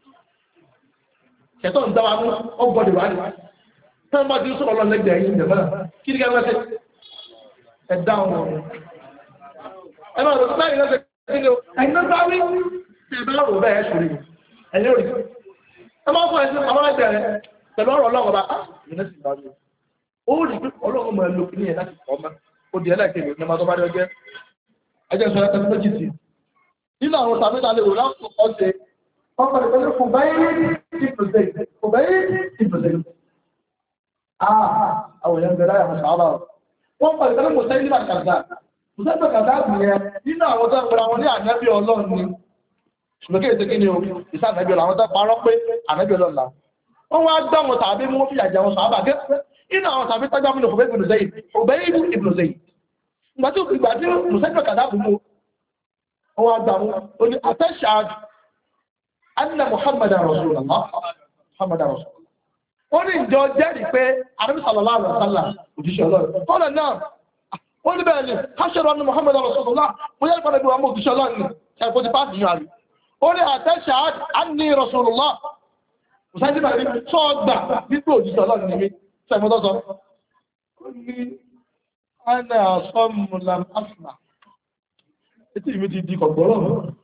ẹ̀tọ́ ń dáwà mú ọgbọ̀dì wà ní tán bá ti ń sọ̀rọ̀ lọ́lẹ́gbẹ̀ẹ́ yìí ìjẹ̀mọ́ kí ní kẹ́rẹ́ ṣe ẹ̀dá ọmọ ọ̀rọ̀ ẹ̀mọ́ ọ̀rọ̀ tó báyìí lọ́sẹ̀ kí ni ó ẹ̀yìn bá wí tí ẹ̀bá rò bẹ́ẹ̀ ṣòrí ẹ̀yìn orí ẹ máa fọ́ ẹ̀sìn àwọn ẹgbẹ́ rẹ pẹ̀lú ọ̀rọ̀ ọlọ́run bá ìrìn sí ìbájú ó rí pé ọlọ́run mọ̀ ẹlò kí ní ẹ̀ láti kọ́ ọmọ ó di ẹlẹ́kẹ̀ẹ́ ní ọmọ tó bá dé ọjẹ́ ẹjẹ́ sọ ẹ̀kẹ́ méjì sí nínú àwọn tàbí ta lè rò láti kọ́ ṣe ọkọ̀ ìpínlẹ̀ kò báyìí ìpòsẹ̀ kò báyìí ìpòsẹ̀ ah àwọn èèyàn bẹ̀rẹ̀ àwọn sàárà wọ́n pàdé tẹ́lẹ̀ mọ̀ sẹ́yìn nígbà kàgbà Mùsẹ́gbẹ̀ kàdáàbù yẹn nínú àwọn tó ń pẹ̀lú àwọn ní ànábì ọlọ́run ni ṣùgbọ́n kí èsì kí ni o ìsá ànábì ọlọ́run àwọn tó parọ́ pé ànábì ọlọ́run là wọ́n wá gbá wọn tàbí mú fi àjà wọn sàábà gé nínú àwọn tàbí tájá mú ní òfin ìbùnú zẹ́yìn òbẹ́ ìlú ìbùnú zẹ́yìn ìgbà tí ìgbà tí mùsẹ́gbẹ̀ kàdáàbù mú wọ́n wá gbà mú ó ní àtẹ́ṣáájú anna muhammadan rasulullah muhammadan rasulullah ó ní ìjọ jẹ́rìí pé ànábì sallallahu alaihi wasallam òjíṣẹ́ ọlọ́run tọ́lẹ̀ náà ó ní bẹ́ẹ̀ ni káṣẹ́rọ ní muhammadan rasulullah mo yẹ́ ìpàdé bí wọ́n mú òjíṣẹ́ ọlọ́run ní ṣàkó ti pàtì yàn rí ó ní àtẹ́ṣáájú anni rasulullah musájú bá rí tó gbà wípé òjíṣẹ́ ọlọ́run ní mi sẹ́mọ́tọ́sọ ó ní ana asọ́mulam asma etí mi ti di kọ̀gbọ́rọ̀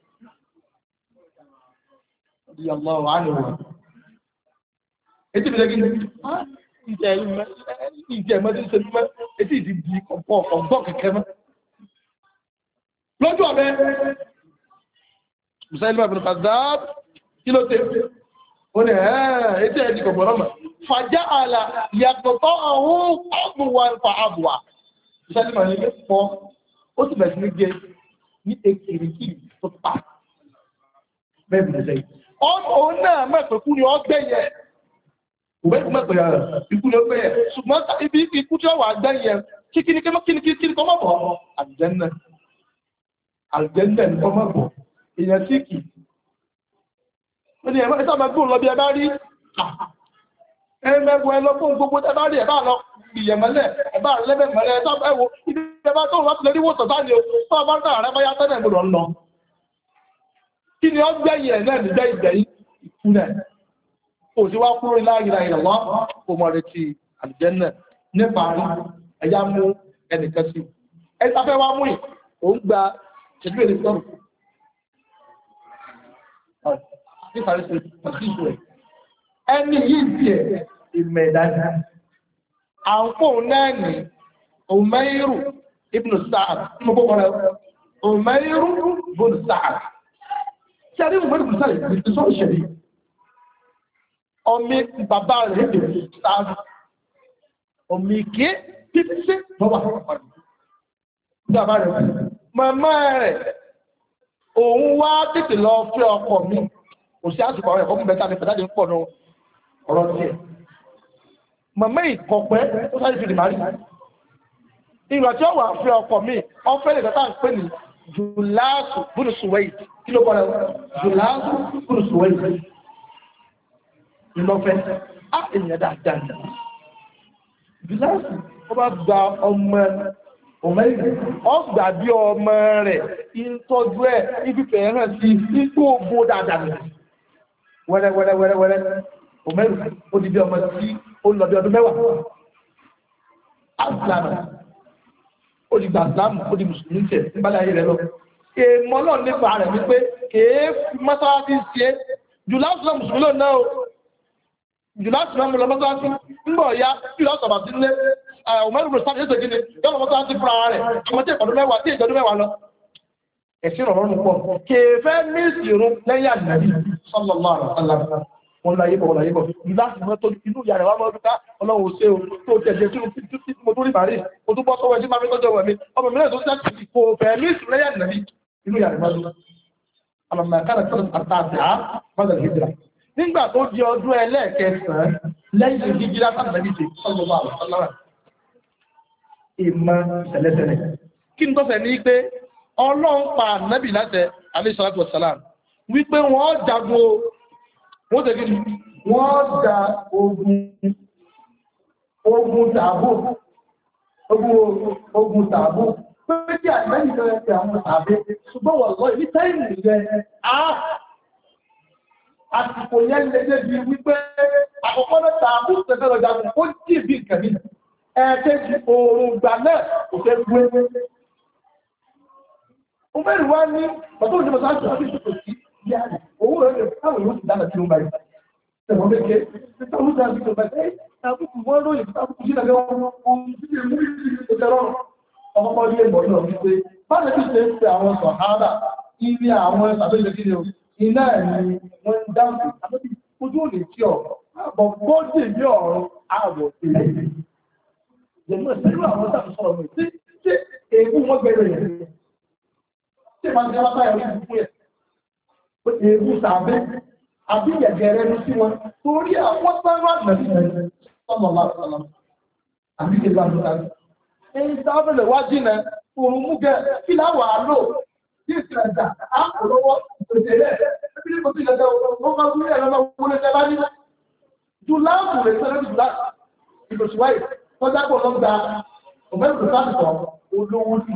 di Allahu anhu etí mi lẹ́gbẹ̀ẹ́ ìjẹ́ ìjẹ́ mẹ́tí ṣe mẹ́ etí ìdí di ọ̀pọ̀ ọ̀gbọ́ kẹ̀kẹ́ mẹ́ lójú ọ̀bẹ Musailima ibn Kadhdhab kí ló tẹ́ ó ní ẹ̀ etí ẹ̀ di kọ̀gbọ́rọ̀ mẹ́ faja'ala yaqta'uhu abwan fa abwa Musailima ní pọ́ ó sì bẹ̀rẹ̀ sí ní gé ní ekirikiri tó pa bẹ́ẹ̀ bí lẹ́sẹ̀ òun náà mẹ́pẹ̀ kú ni ọ gbẹ̀yẹ òwe kú mẹ́pẹ̀ yàrá ikú ni ó gbẹ̀yẹ ṣùgbọ́n ibi ikú tí ó wà gbẹ̀yẹ kíkiri kíkiri kọ́ mọ̀ bọ̀ àlùjànnà àlùjànnà ní kọ́ mọ̀ bọ̀ èèyàn tí kì ó ní ẹ̀mọ́ ìsáàmà gbóhùn lọ bí ẹ bá rí ẹ̀mẹ́gbọ̀n ẹ lọ fún gbogbo ẹ bá rí ẹ bá lọ ìyẹ̀mọ́lẹ̀ ẹ bá lẹ́bẹ̀ mọ́lẹ̀ ẹ sábà ẹwọ ibi ẹ bá tó wọ́n ti lè rí wòsàn sáà ni ó tó bá ń tààrà bá yá tẹ́lẹ̀ gbọdọ̀ ń lọ kí ni ó gbẹ̀yìn ẹ̀ náà nígbẹ́ ìgbẹ̀yìn ìkú náà kò sí wá kúrò láàrin àìrìn àwọn kò mọ̀ rẹ̀ ti àlùjánnà nípa rí ẹ̀yà mú ẹnìkan sí ẹ sáfẹ́ wá mú ì ó ń gba ṣẹ́jú èdè sọ́rọ̀ ẹni yìí tiẹ̀ ìmẹ̀dájà àǹkó náà ní Umairu ibn Sa'ad mo kọ́kọ́ rẹ̀ Umairu ibn Sa'ad ṣẹ́rí Umairu ibn Sa'ad ní sọ́rọ̀ ṣẹ̀rí ọmọ bàbá rẹ̀ lè sáàdù ọmọ ìké títí sí bọ́bá bàbá rẹ̀ màmá rẹ̀ òun wá tètè lọ fẹ́ ọkọ mi kò sí àtùkọ̀ rẹ̀ kọ́kún bẹ́ta ní pẹ̀láde ń pọ̀ náà ọ̀rọ̀ tiẹ̀ màmá ìkọ̀pẹ́ tó sáré fi dìmárì ìgbà tí ó wà fẹ́ ọkọ mi ọ fẹ́ lè tẹ́ta ń pè ní jùláàsù búrú suwait kí ló kọ́ rẹ̀ jùláàsù búrú suwait ìlọ́fẹ́ á ènìyàn dáadáa ní jùláàsù ó bá gba ọmọ ọmọ ìrìn ọ gbà bí ọmọ rẹ̀ ìtọ́jú ẹ̀ ibi fẹ̀ẹ́ràn sí ipò ògbó dáadáa ní wẹ́rẹ́wẹ́rẹ́wẹ́rẹ́ ọmọ ìrìn ó di bí ọmọ tí ó lọ bí ọdún mẹ́wàá asìlámù ó di gbà asìlámù ó di mùsùlùmí tẹ̀ nígbàlẹ̀ ayé rẹ̀ lọ èèmọ́ náà nípa rẹ̀ wípé kèé mọ́sálásí ṣe jùláàsù náà mùsùlùmí lónà ó jùláàsù náà mú lọ mọ́sálásí ńgbọ̀ ya jùláàsù ọ̀bà sí ilé ọmọ ìrìn sáà yóò gíní yọ́nà mọ́sálásí fúnra rẹ̀ ọmọ tí ìpọ̀dún mẹ́wàá tí ìjọdún mẹ́wàá lọ ẹ̀sìn ọ̀rọ̀ pọ̀ kèéfẹ́ mísì irun lẹ́yìn ànàbí sallallahu alaihi wasallam wọn láyé bọ̀ wọn láyé bọ̀ ìlàsì mọ́ tó inú ìyá rẹ̀ wá mọ́ ọdún ká ọlọ́run ṣe o tó tẹ̀lé tí mo tó rí bàrí o tó bọ́ sọ́wọ́ ẹjí máa fi tọ́jọ́ wẹ̀ mi ọmọ mi náà tó tẹ́ kò fẹ́ mísì lẹ́yìn ànàbí inú ìyá rẹ̀ máa dún alàmà kára tó àtàtà mọ́tà hijira nígbà tó di ọdún ẹlẹ́ẹ̀kẹsàn-án lẹ́yìn hijira sànàbí ṣe sallallahu alaihi wasallam ìmọ̀ tẹ̀lẹ́tẹ̀lẹ̀ kí n tó fẹ́ ní pé ọlọ́run pa ànábì láti alayhi salatu wassalam wípé wọ́n jagun wọ́n tẹ̀lé wọ́n da ogun ogun tààbò ogun tààbò pé kí ànábì tó yẹ kí àwọn tààbò ṣùgbọ́n wọ́n lọ ní táìmù yẹn á àsìkò yẹn lè débi wípé àkọ́kọ́ náà tààbò tẹ̀lé lọ jagun ó jì bí nǹkan nínú ẹ̀ẹ́kẹ́jì oòrùn gbà náà kò fẹ́ gbé ó mẹ́rin wá ní ọdún òjò mọ́sá ṣe ọdún ìṣòkò sí ìyá rẹ̀ owó rẹ̀ rẹ̀ káwọn yóò ti dáná tí ó báyìí tẹ̀wọ́n méje títà ó dáa sí ọba ẹ̀ àbúkù wọ́n lóyìn àbúkù sí ẹgbẹ́ wọn ohun tí ó mú ìṣẹ́ rọrùn ọkọ̀ ilé ìmọ̀ náà wípé báyìí ti ṣe ń pe àwọn sọ̀hárà ilé àwọn àbẹ́lẹ̀ kí ni o iná ni wọ́n ń dáhùn àbẹ́bí ojú òní tí ọ̀rọ̀ àbọ̀ bọ́ọ̀dì ní ọ̀rọ̀ ààbọ̀ ilẹ̀ ìlú àwọn tàbí sọ̀rọ̀ mi tí tí èébú wọn gbẹ̀rẹ̀ yẹn tí màá ní wọ́n báyọ̀ ní ìbùkún yẹn èébú sàbẹ́ àbí yẹ̀gẹ̀rẹ̀ ní sí wọn torí àwọn sáwọn àgbẹ̀bí yẹn sọ́mọ̀ lásán àbí kí ló ń ta ẹni sábẹ̀lẹ̀ wá jìnà òun mú gẹ kí láwà á lò kí ìsìnàjà á kò lọ́wọ́ òṣèlè ẹbí ní kò sí ìlẹ̀jẹ̀ òun kan sí ẹ̀rọ wọlé jẹ bá nílẹ̀ jù láàbù rẹ̀ sẹ́lẹ̀ jù láàbù ìlòsíwáyé kọjá pọ̀ lọ́gbà òmẹ́rùn sáàtọ̀ olówó sí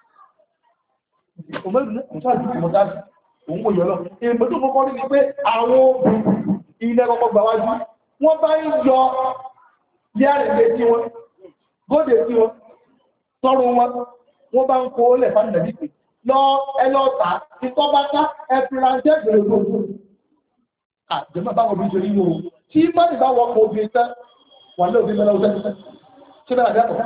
òmẹ́rùn sáàtọ̀ ìmọ̀dá òun kò yọ̀lọ́ èèmọ̀ tó kọ́kọ́ ní pé àwọn ilẹ̀ kọ́kọ́ gbà wájú wọ́n bá ń yọ yẹ́rẹ̀ẹ́ tí wọ́n gódè tí wọ́n tọrọ wọn wọ́n bá ń kó lẹ̀ fún ìdàbí pé lọ ẹlọ́ta ìtọ́ bá ká ẹ̀fìránṣẹ́ ìgbèrè gbogbo àjẹmọ́ báwọn bí ṣe nínú tí mọ́nì bá wọ́n kó obìnrin tán wà ní òbí mẹ́lá ọ̀sẹ̀ tí bẹ́ẹ̀ àjẹ́kọ̀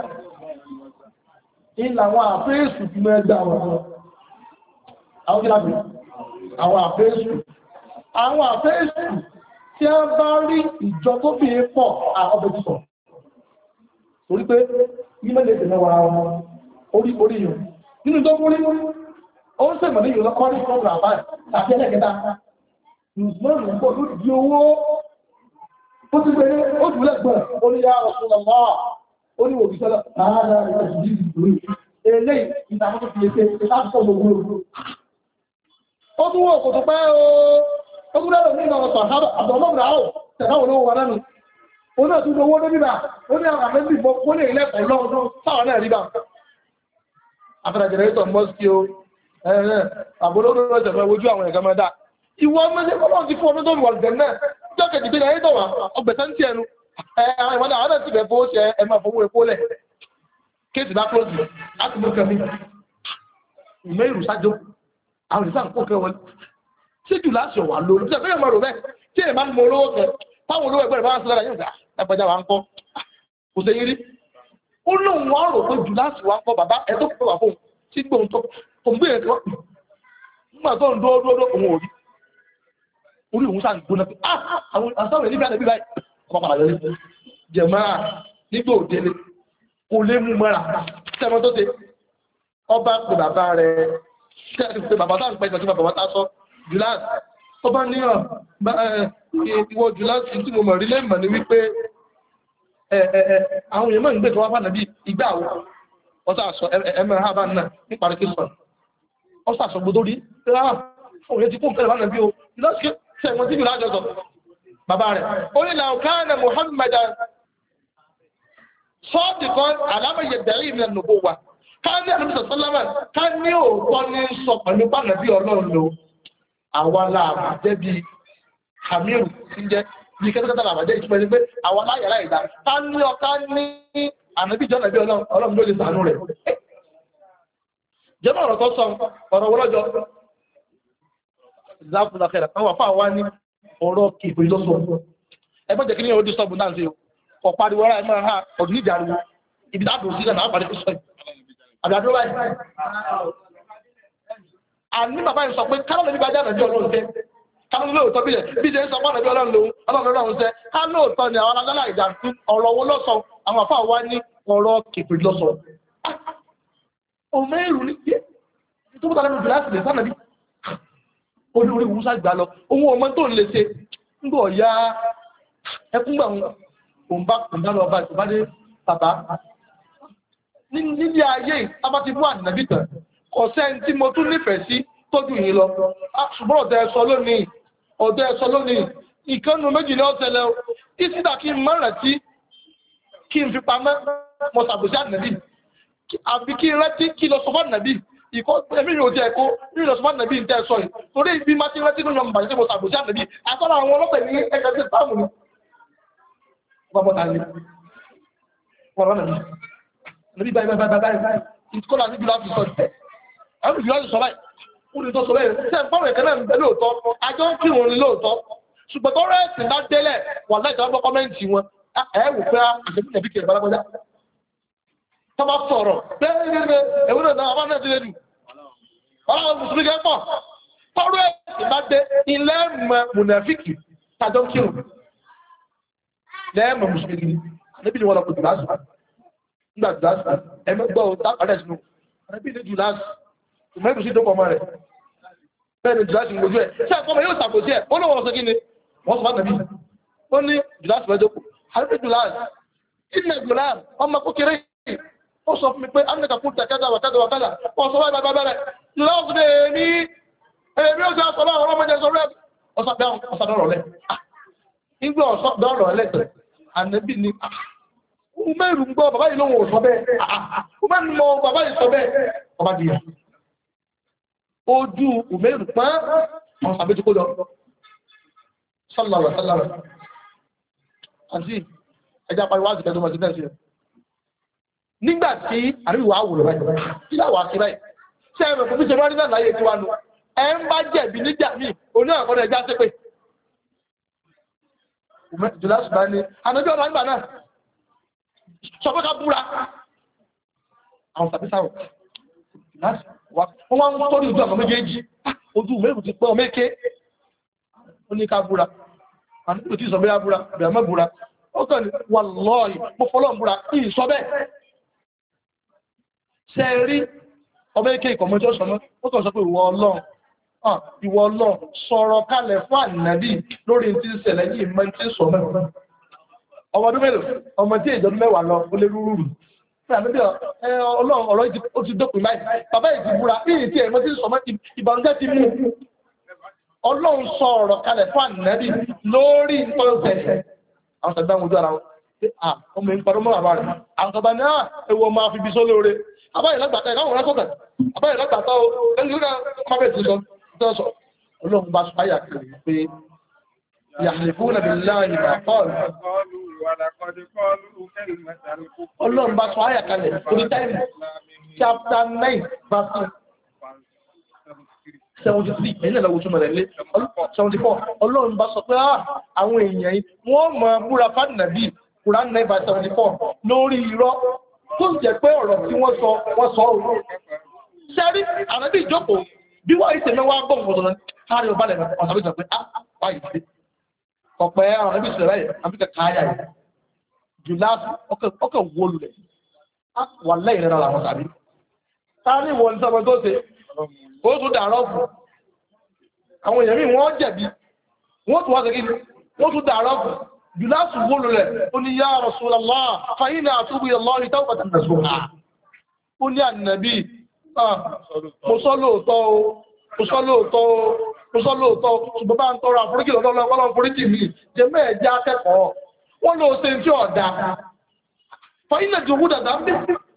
ìlà àwọn àfẹ́sù bí mẹ́gbẹ́ àwọn ọmọ àwọn gíláàbì àwọn àfẹ́sù àwọn àfẹ́sù tí a bá rí ìjọ tó fi pọ̀ ọbẹ̀ títọ̀ torí pé ìmẹ́lẹ̀ ìdè mẹ́wàá ọmọ orí orí yìí nínú tó múrí ó ń sẹ̀mọ̀ ní ìlú lọ́kọ́ ní ìfọ́nù àbáyé tàbí ẹlẹ́gẹ̀dá ìgbọ́nù ń pọ̀ ló di owó ó ti pé ó jù lẹ́gbọ̀n ó ní yá ọ̀sùn lọ́wọ́ ó ní òbí sọ́lọ́ láàárá ìrẹsì ìlú eléyìí ìtàkùn tó fi lè ṣe láti sọ gbogbo ogun ó tún wọ́n kò tó pẹ́ o ó tún lẹ́rọ nínú ọ̀sán àbọ̀mọ́bìnrin àwọ̀ tẹ̀láwọ̀ ló wà lẹ́nu ó náà tún lówó débìbà ó ní àwọn àmẹ́bí bọ́ ó lè lẹ́kọ̀ọ́ lọ́wọ́ sáwọn náà rí bá afẹ́rẹ́ jẹ̀rẹ́tọ̀ mọ́sí o ẹ̀rẹ́ àbúrò jẹ̀mọ́ ojú àwọn ẹ̀gá mẹ́ta ìwọ mẹ́sẹ̀ fọ́lọ́ ti fún ọdún tó wà lùdẹ̀ náà jọ́ kejì bí náà yẹ́tọ̀ wà ọgbẹ̀tẹ́ ń tí ẹnu àwọn ìwọ́n náà ti bẹ̀ fowó ṣe ẹ máa fowó epo lẹ̀ kéèsì bá kúrò láti mú kẹmí ìmọ̀ ìrù sájó àwọn ìsàn kó kẹ wọlé tí jù láti ọ̀wà lórí tí ẹgbẹ́ ìmọ̀ràn bẹ́ẹ̀ tí èèyàn bá ń mọ olówó kẹ táwọn olówó ẹgbẹ́ rẹ̀ bá ń sọ́dọ̀ yóò gbà ẹgbẹ́jà wà ń kọ́ kò sí yírí ó lóun wá rò pé jù láti wà ń kọ́ bàbá ẹ tó kọ́ wà fóun tí gbóhun tó tó ń gbé ẹ̀ tó nígbà tó ń dúró dúró òun ò rí orí òun sáà ń gbóná pé àwọn àsáwọn ẹni bí àdébí báyìí ọmọ padà lórí jẹ̀máà nígbà òdele kò lè mú mọ́ra tẹ́mọ́ tó ṣe ọba pè bàbá rẹ̀ tẹ́lẹ̀ pé bàbá táà ń pẹ́ ìtọ́jú bàbá tá sọ Julas ọba níyàn ìwọ Julas tí mo mọ̀ rí lẹ́mọ̀ ní wípé àwọn èèyàn mọ̀ ń gbé tó wá fà nàbí ìgbà àwọn ọ̀sà àṣọ ẹ̀mẹ̀rẹ̀ àbá náà ní parí kí sọ ọ̀sà àṣọ gbọdọ̀ rí àwọn èèyàn ti kó nǹkan ìbá nàbí o Julas kí sẹ́wọ̀n tí Julas sọ bàbá rẹ̀ ó ní làwọn káàna Muhammad sọ́ọ̀dì kan alámọ̀yẹ dẹ̀rí ìrìnà nùbó wa ká ní àdúgbò sọ́lámà ká ní òótọ́ ní sọ pẹ̀lú pàdé bí ọlọ́run lo àwọn aláàbàjẹ́ bíi hamiru tí ń jẹ́ bí kẹ́tẹ́kẹ́tẹ́ aláàbàjẹ́ ìtumọ̀ ẹni pé àwọn aláyàrá ìdá ká ní ọká ní ànábì jọ́nà bí ọlọ́run ló lè sànú rẹ̀. jẹ́mọ̀ ọ̀rọ̀ tó sọ ọ̀rọ̀ wọlọ́jọ́ ìzáfúnà kẹrẹ àwọn àfáà wá ní ọ̀rọ̀ kìfì lọ́sọ̀ ẹgbẹ́ jẹ́ kí ní ọdún sọ́ọ̀bù náà sí ọ̀pariwo ara ẹ̀mọ́ ha ọdún ìjàrú ibi dáàbò sí náà àpàdé tó sọ́ọ̀ àbíàdúró báyìí. àní bàbá yìí sọ pé kálọ̀ lórí gbájá nàbí ọlọ́run tẹ́ kálọ̀ lóòótọ́ bí jẹ́ bí jẹ́ sọ pé nàbí ọlọ́run lòun ọlọ́run lọ́run tẹ́ ká lóòótọ́ ni àwọn alágbálá ìjà ọ̀rọ̀ owó lọ́sọ̀ àwọn àfáà wá ní ọ̀rọ̀ kìfì lọ́sọ̀ ọmọ èrò ní pé tó bá lẹ́nu gíláàsì lè sánàbí olórí wúsá gbà lọ ohun ọmọ tó lè ṣe ń bọ̀ ya ẹkúngbà òun bá kùn dálọ ọba ìtòbádé bàbá nílé ayé ìtàbá ti mú ànàbí tàn kò sẹ́ni tí mo tún nífẹ̀ẹ́ sí tójú yìí lọ ṣùgbọ́n ọ̀dọ̀ ẹ̀sọ lónìí ọ̀dọ̀ ẹ̀sọ lónìí ìkànnù méjì ní ọ̀sẹ̀lẹ̀ o kí sídà kí n mọ̀ rántí kí n fi pamọ́ mo ṣàbòsí ànàbí àbí kí n rántí kí lọ sọ fún ànàbí ìkọ́ ẹ̀mí yóò jẹ́ ẹ̀kọ́ nínú lọ sọ fún ànàbí ń tẹ́ sọ yìí torí ibi má ti rántí nínú ọmọ bàjẹ́ mo ṣàbòsí ànàbí àtọ́nà àwọn ọlọ́pẹ̀ ní ẹgbẹ́ sí táàmù ni bọ́bọ́ ta ni wọ́n rán nàbí nàbí báyìí báyìí báyìí báyìí ìkọ́lá níbi láti sọ ẹ̀ àwọn ìjọba ti sọ báyìí ó lè tọ́ sọ bẹ́ẹ̀ ṣe ń fọ́nrán ìkẹ́lẹ́ ń bẹ lóòótọ́ àjọ ń kírun ní lóòótọ́ ṣùgbọ́n tó rẹ́ẹ̀sì bá délẹ̀ wà láì tọ́ kọ́mẹ́ǹtì wọn ẹ̀ wò pé àṣẹbí nàbí kiri balabọ́já tó bá sọ̀rọ̀ bẹ́ẹ̀ ewúrẹ́ náà bá náà ti lè dù ọlọ́run mùsùlùmí kẹ́ pọ̀ tó rẹ́ẹ̀sì bá dé ilé mùnàfíkì tàjọ ń kírun lẹ́ẹ̀mọ̀ mùsùlùmí níbi ni wọ́n lọ kò jùlásù nígbà jùlásù ẹmẹ́gbọ́ tápàdé sínú ànábì ní jùlásì ìmẹ́rù sí dókọ̀ ọmọ rẹ̀ bẹ́ẹ̀ ni jùlásì lójú ẹ̀ ṣé àkọ́mọ yóò ṣàkóso ẹ̀ ó lọ́wọ́ ọ̀sẹ̀ kí ni wọ́n sọ fún ànábì ó ní jùlásì fẹ́ dókọ̀ ànábì jùlásì ilẹ̀ jùlásì ọmọ kékeré ó sọ fún mi pé amẹ́ka kún tẹ̀ kẹ́ta wàkẹ́ta wàkẹ́ta ó sọ wáyé bàbá rẹ̀ jùlásì ní èmi èmi ó sọ àkọ́lá ọ̀rọ̀ ọmọdé sọ rẹ̀ ọ̀sàdọ̀rọ̀ lẹ̀ nígbà ọ̀sàdọ̀rọ̀ lẹ̀ tẹ̀ ànábì ni Umeru ń gbọ́ bàbá yìí lóhun ò sọ bẹ́ẹ̀ Umeru mọ bàbá yìí sọ bẹ́ẹ̀ ọba dìyà ojú Umeru pán àwọn sàbẹ́jú kó lọ sálàrà sálàrà àti ẹjá pariwo àti kẹjọ mọ̀sí náà sí ẹ̀ nígbà tí àríwá àwòrán báyìí tí láwà sí báyìí tí ẹ̀rọ fún ṣe mọ́rí náà láyé tí wá nù ẹ ń bá jẹ̀bi níjà míì oní àkọ́dọ̀ ẹjá sí pé jùlá ṣùgbọ́n ní ànájọ́ ọ̀nà ìgbà náà sọ pé ká búra àwọn tàbí sáwọ̀ wọ́n wá ń tọ́rí ojú àwọn méjèèjì ojú mẹ́rù ti pẹ́ ọmọ èké ó ní ká búra àníkò tí sọ bẹ́ búra bẹ̀rẹ̀ mọ́ búra ó kàn ní wà lọ́ọ̀yì mo fọ́lọ́ búra ìyí sọ bẹ́ẹ̀ ṣe rí ọmọ èké ìkọ̀mọ́jọ́ sọmọ́ ó kàn sọ pé ìwọ Ọlọ́run ìwọ Ọlọ́run sọ̀rọ̀ kalẹ̀ fún ànàbí lórí tí ń ṣẹlẹ̀ yìí mọ́ tí ń sọ mẹ́rin ọmọ ọdún mélòó ọmọ tí ìjọdún mẹ́wàá lọ ó lé rúrú rù fún àmì bí Ọlọ́run ọ̀rọ̀ ó ti dópin láì bàbá yìí ti búra bí ìtì ẹ̀mọ́ tí ń sọ mọ́ ìbànújẹ́ ti mú Ọlọ́run sọ ọ̀rọ̀ kalẹ̀ fún ànàbí lórí ìtọ́jẹ̀ àwọn tàbí àwọn ojú ara wọn ọmọ ìpàdé mọ́ bàbá rẹ̀ àwọn tàbí náà ewu ọmọ àfi bí só lóore abáyé lágbàtà ẹ̀ káwọn rákọ̀tà abáyé lágbàtà ó ẹni lórí kọ́mẹ̀tì sọ Ọlọ́run bá sọ ayà kiri pé يحلفون بالله ما قالوا Ọlọ́run bá sọ ayà kalẹ̀ orí táìmù chapter nine verse seventy three ẹ̀yìn ẹ̀lọ́wọ́ túnmọ̀ rẹ̀ lé seventy four Ọlọ́run bá sọ pé àwọn èèyàn yìí wọ́n mọ̀ búra fádìnàbí Quran nine verse seventy four lórí irọ́ tó jẹ́ pé ọ̀rọ̀ tí wọ́n sọ wọ́n sọ òun ṣẹ́rí ànábì ìjókòó bí wọ́n ìṣẹ̀ mẹ́wàá gbọ́n fọ́sọ̀rọ̀ káàrí ọba lẹ̀ ọ̀sán bí sọ pé ah wáyé sí ọ̀pẹ́ àwọn ẹbí ìṣẹ̀lẹ̀ yẹn àbíkẹ́ káyà yìí jùlásì ọkọ̀ wọlù rẹ̀ wà lẹ́yìn rẹ̀ làwọn tàbí ta ní ìwọ̀n ìṣọ́mọ tó ṣe ó tún dàrọ́ fún àwọn èèyàn míì wọ́n jẹ̀bi wọ́n tún wá ṣe kí wọ́n tún dàrọ́ fún jùlásì wọlù rẹ̀ ó ní yá Rasulullah fa inna atubu ilallahi tawbatan nasuha ó ní ànàbí mo sọ lóòótọ́ o mo sọ lóòótọ́ o mo sọ lóòótọ́ ṣùgbọ́n bá ń tọrọ àforíjì lọ́dọ̀ ọlọ́run foríjì mi jẹ mẹ́ẹ̀jẹ́ akẹ́kọ̀ọ́ wọ́n ló ṣe tí ọ̀dà fọ́ílẹ̀ jù owó dàdà ń bí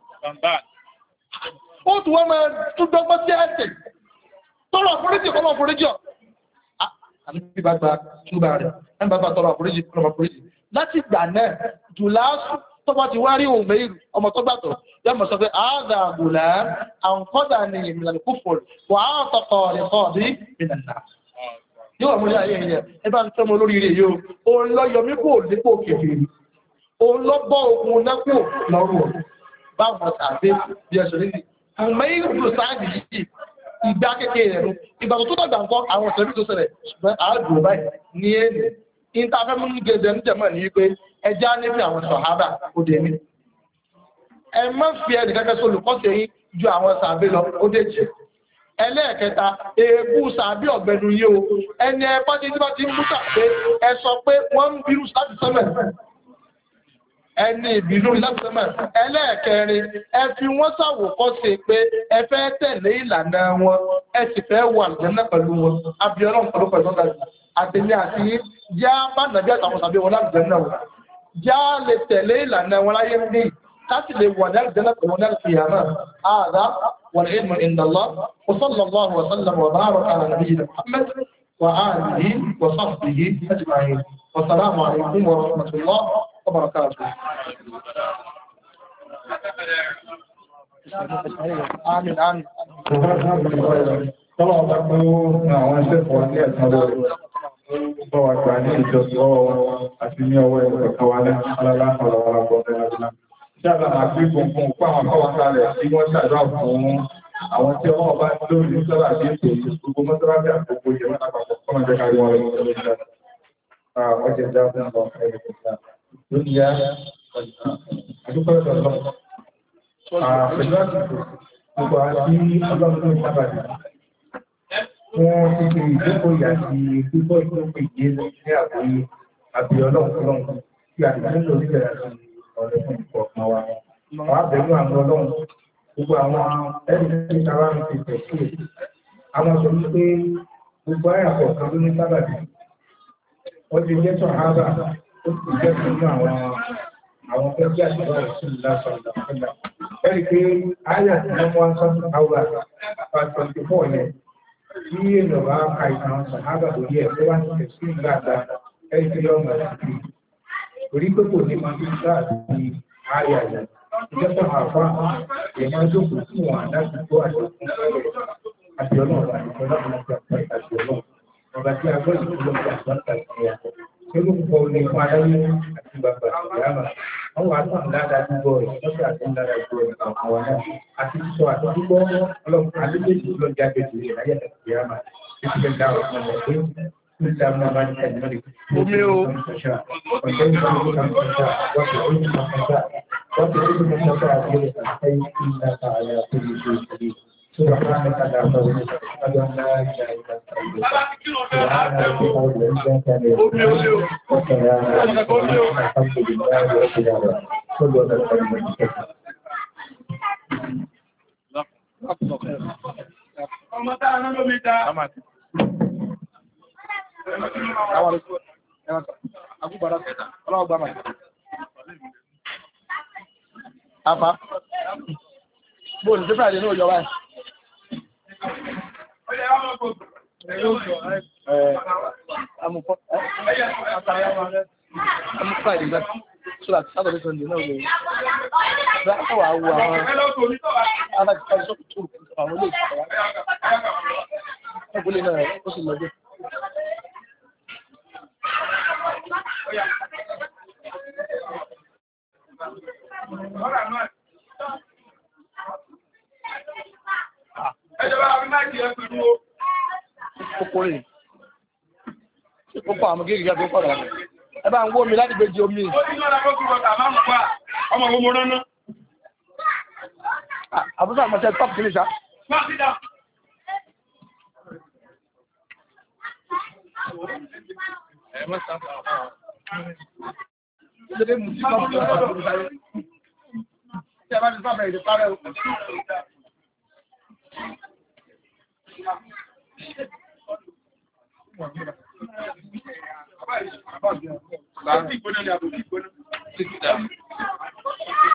ó tún wọ́n máa tún dọ́gbọ́n sí ẹ̀sẹ̀ tọrọ àforíjì ọlọ́run foríjì ọ̀ àti bá gba túbà rẹ̀ ẹ̀ bá bá tọrọ àforíjì ọlọ́run foríjì láti gbà náà jùlásù tó bá ti wá rí òun mẹ́rin ọmọ tó gbàtọ̀ yọmọ sọ pé àádà àgùlá àǹkọ́dà ní ìmìlẹ̀ kúfòrò wà á tọkọ̀ rẹ̀ kọ́ bí ìdàdà yóò wà múlẹ̀ ayé yẹn ẹ bá ń tẹ́ mọ lórí rẹ̀ yóò òun lọ yọmí kò dípò kèfèrè òun lọ bọ́ òun nápò lọ́rùn báwọn tàbí bí ẹsẹ̀ níbi mẹ́rin tó sáàdì yìí ìgbà kékeré rẹ̀ ìgbà tó dàgbà ńkọ́ àwọn ìṣẹ̀lẹ̀ tó ṣẹlẹ̀ ṣùgbọ́n àádùn báyìí ní èlé ìntàfẹ́mú ní gẹ̀ẹ́dẹ̀ ń jẹ̀mọ́ ní wípé ẹjá níbi àwọn sọ̀hábà ó dé ní ẹ má fi ẹnì kẹ́kẹ́ sólù kọ́sẹ̀ yìí ju àwọn sàbí lọ ó dé jì ẹlẹ́ẹ̀kẹta èébú sàbí ọ̀gbẹ́nu yìí o ẹni ẹ bá ti tí bá ti ń mú sàbí ẹ sọ pé wọ́n ń bínú láti sẹ́mẹ̀ ẹni ìbínú láti sẹ́mẹ̀ ẹlẹ́ẹ̀kẹrin ẹ fi wọ́n sàwò kọ́sẹ̀ pé ẹ fẹ́ tẹ̀lé ìlànà wọn ẹ sì fẹ́ wà lẹ́nà pẹ̀lú wọn abiola pẹ̀lú pẹ̀lú àtẹ̀lé àti yá bá nàbí àtàwọn sàbí wọn láti jẹ́ náà wọn já lè tẹ̀lé ìlànà wọn láyé ní láti lè wà ní àjẹ́nà pẹ̀lú ní àlùfíàmà ààdá wal ilmu inda Allah wa sallallahu wa sallam wa baraka ala nabiyyina Muhammad wa alihi wa sahbihi ajma'in wa salamu alaykum wa rahmatullah wa barakatuh. Amin amin. Tọ́lọ́ ọba tó àwọn iṣẹ́ fún wa ní ẹ̀sán lórí. Bọ́ wa gbà ní ìjọsìn ọwọ́ àti ní ọwọ́ ẹ̀kọ́ kan wá ní alálá ọ̀rọ̀ ọ̀rọ̀ ọ̀rọ̀ ọ̀rọ̀. Ṣé àgbà máa gbé gbogbo fún àwọn akọ́wọ́ sálẹ̀ tí wọ́n ṣàdúrà fún àwọn tí ọwọ́ bá lórí ní sọ́lá àti ètò gbogbo mọ́sálásí àkókò ìjẹ́ mẹ́ta papọ̀ kọ́nà jẹ́ kárí wọn lọ́wọ́ lórí ìjà. Wọ́n jẹ́ já fún ọ̀rọ̀ ẹ̀rọ ìjà. Lónìí yá, àdúgbò ọ̀dọ̀ lọ. Pẹ̀lú àsìkò gbogbo àti ọlọ́run tó ń sábàdì wọ́n ti ṣe ìjókòó ìyàtì pípọ̀ ìjókòó ìdíyé ní àgbáyé àbí ọlọ́run ọlọ́run tí a ti nílò nígbàdà sí ọ̀rẹ́ fún ìkọ̀ọ̀kan wa. Àwọn àbẹ̀lú àwọn ọlọ́run gbogbo àwọn ẹni tí sábà ń ti tẹ̀sí àwọn sọ wípé gbogbo ayé àkọ́kọ́ ló ní sábàdì wọ́n ti jẹ́ sọ ààbà ó sì jẹ́ fún àwọn àwọn tó jẹ́ àṣìwá ìṣúlù lásán ìlànà ẹ̀rí pé ayé àti ọmọ wọn sọ fún àwùrà pàṣẹ twenty four yẹn tí èèyàn bá ka ìtàn sàhábà lórí ẹ̀ tó wá ní tẹ̀sí ìgbàgbà ẹ̀rí pé ọmọ àti orí pé kò ní máa fi gbà àti ayé àyà ìjọba àfa èèyàn máa jókòó sí wọn láti gbọ́ àjọkùn àti ọlọ́run àti ọlọ́run àti àpẹẹrẹ àti ọlọ́run ọba tí a gbọ́ ìdílé ọjà àgbàǹkà sí ẹ̀ pẹ̀lú púpọ̀ ní fún adáyé àti bàbá ìyáàmà wọ́n wà tán dáadáa gbígbọ́ rẹ̀ lọ́sẹ̀ àti dáadáa gbọ́ rẹ̀ àwọn wa náà àti sísọ àti gbígbọ́ ọlọ́run àdébèjì ló ń jáde jù láyé àti ìyáàmà títí fẹ́ dá ọ̀sán rẹ̀ pé ní sáà bá ní ẹni mọ́lẹ̀ omi o ọ̀jẹ́ ìgbà ló ń sọ̀ṣà wọ́n ti ojú mọ̀ sọ̀ṣà wọ́n ti ojú mọ̀ sọ̀ṣà àti ẹ̀ka ìlà àyà tó lè ṣe ìṣẹ̀lẹ̀ سبحانك لا حول ولا قوة إلا بالله سبحان ربك رب العزة عما يصفون وسلام على المرسلين والحمد لله رب العالمين صلوا على النبي ọmọ táà náà lómi ta agbúgbàrá ọlọ́ọ̀gbà máa àfá bóòlù tí fàídé ní òjò báyìí I'm Friday, but so that Saturday Sunday no way. That's how I want. I like to talk to our list. I believe that was in the ẹjọba àwọn máìkì ẹ pẹ̀lú o. Kòkòrò ó pa àwọn gírígà tó pọ̀ lọ́wọ́. Ẹ bá ń wó mi láti gbé jí omi. Ó ní lọ́la bókú wọ́ta máa ń pa ọmọ ọmọ ránná. Àbúrò àmọ́sẹ̀ top kìíní sá. Má sí dá. Ẹ mọ́ sáfà. Ilé dé mú sí top kìíní sá. Ṣé ẹ bá ti sáfà èdè parẹ́ o? Bàbá ìgbóná ni àbòkí ìgbóná.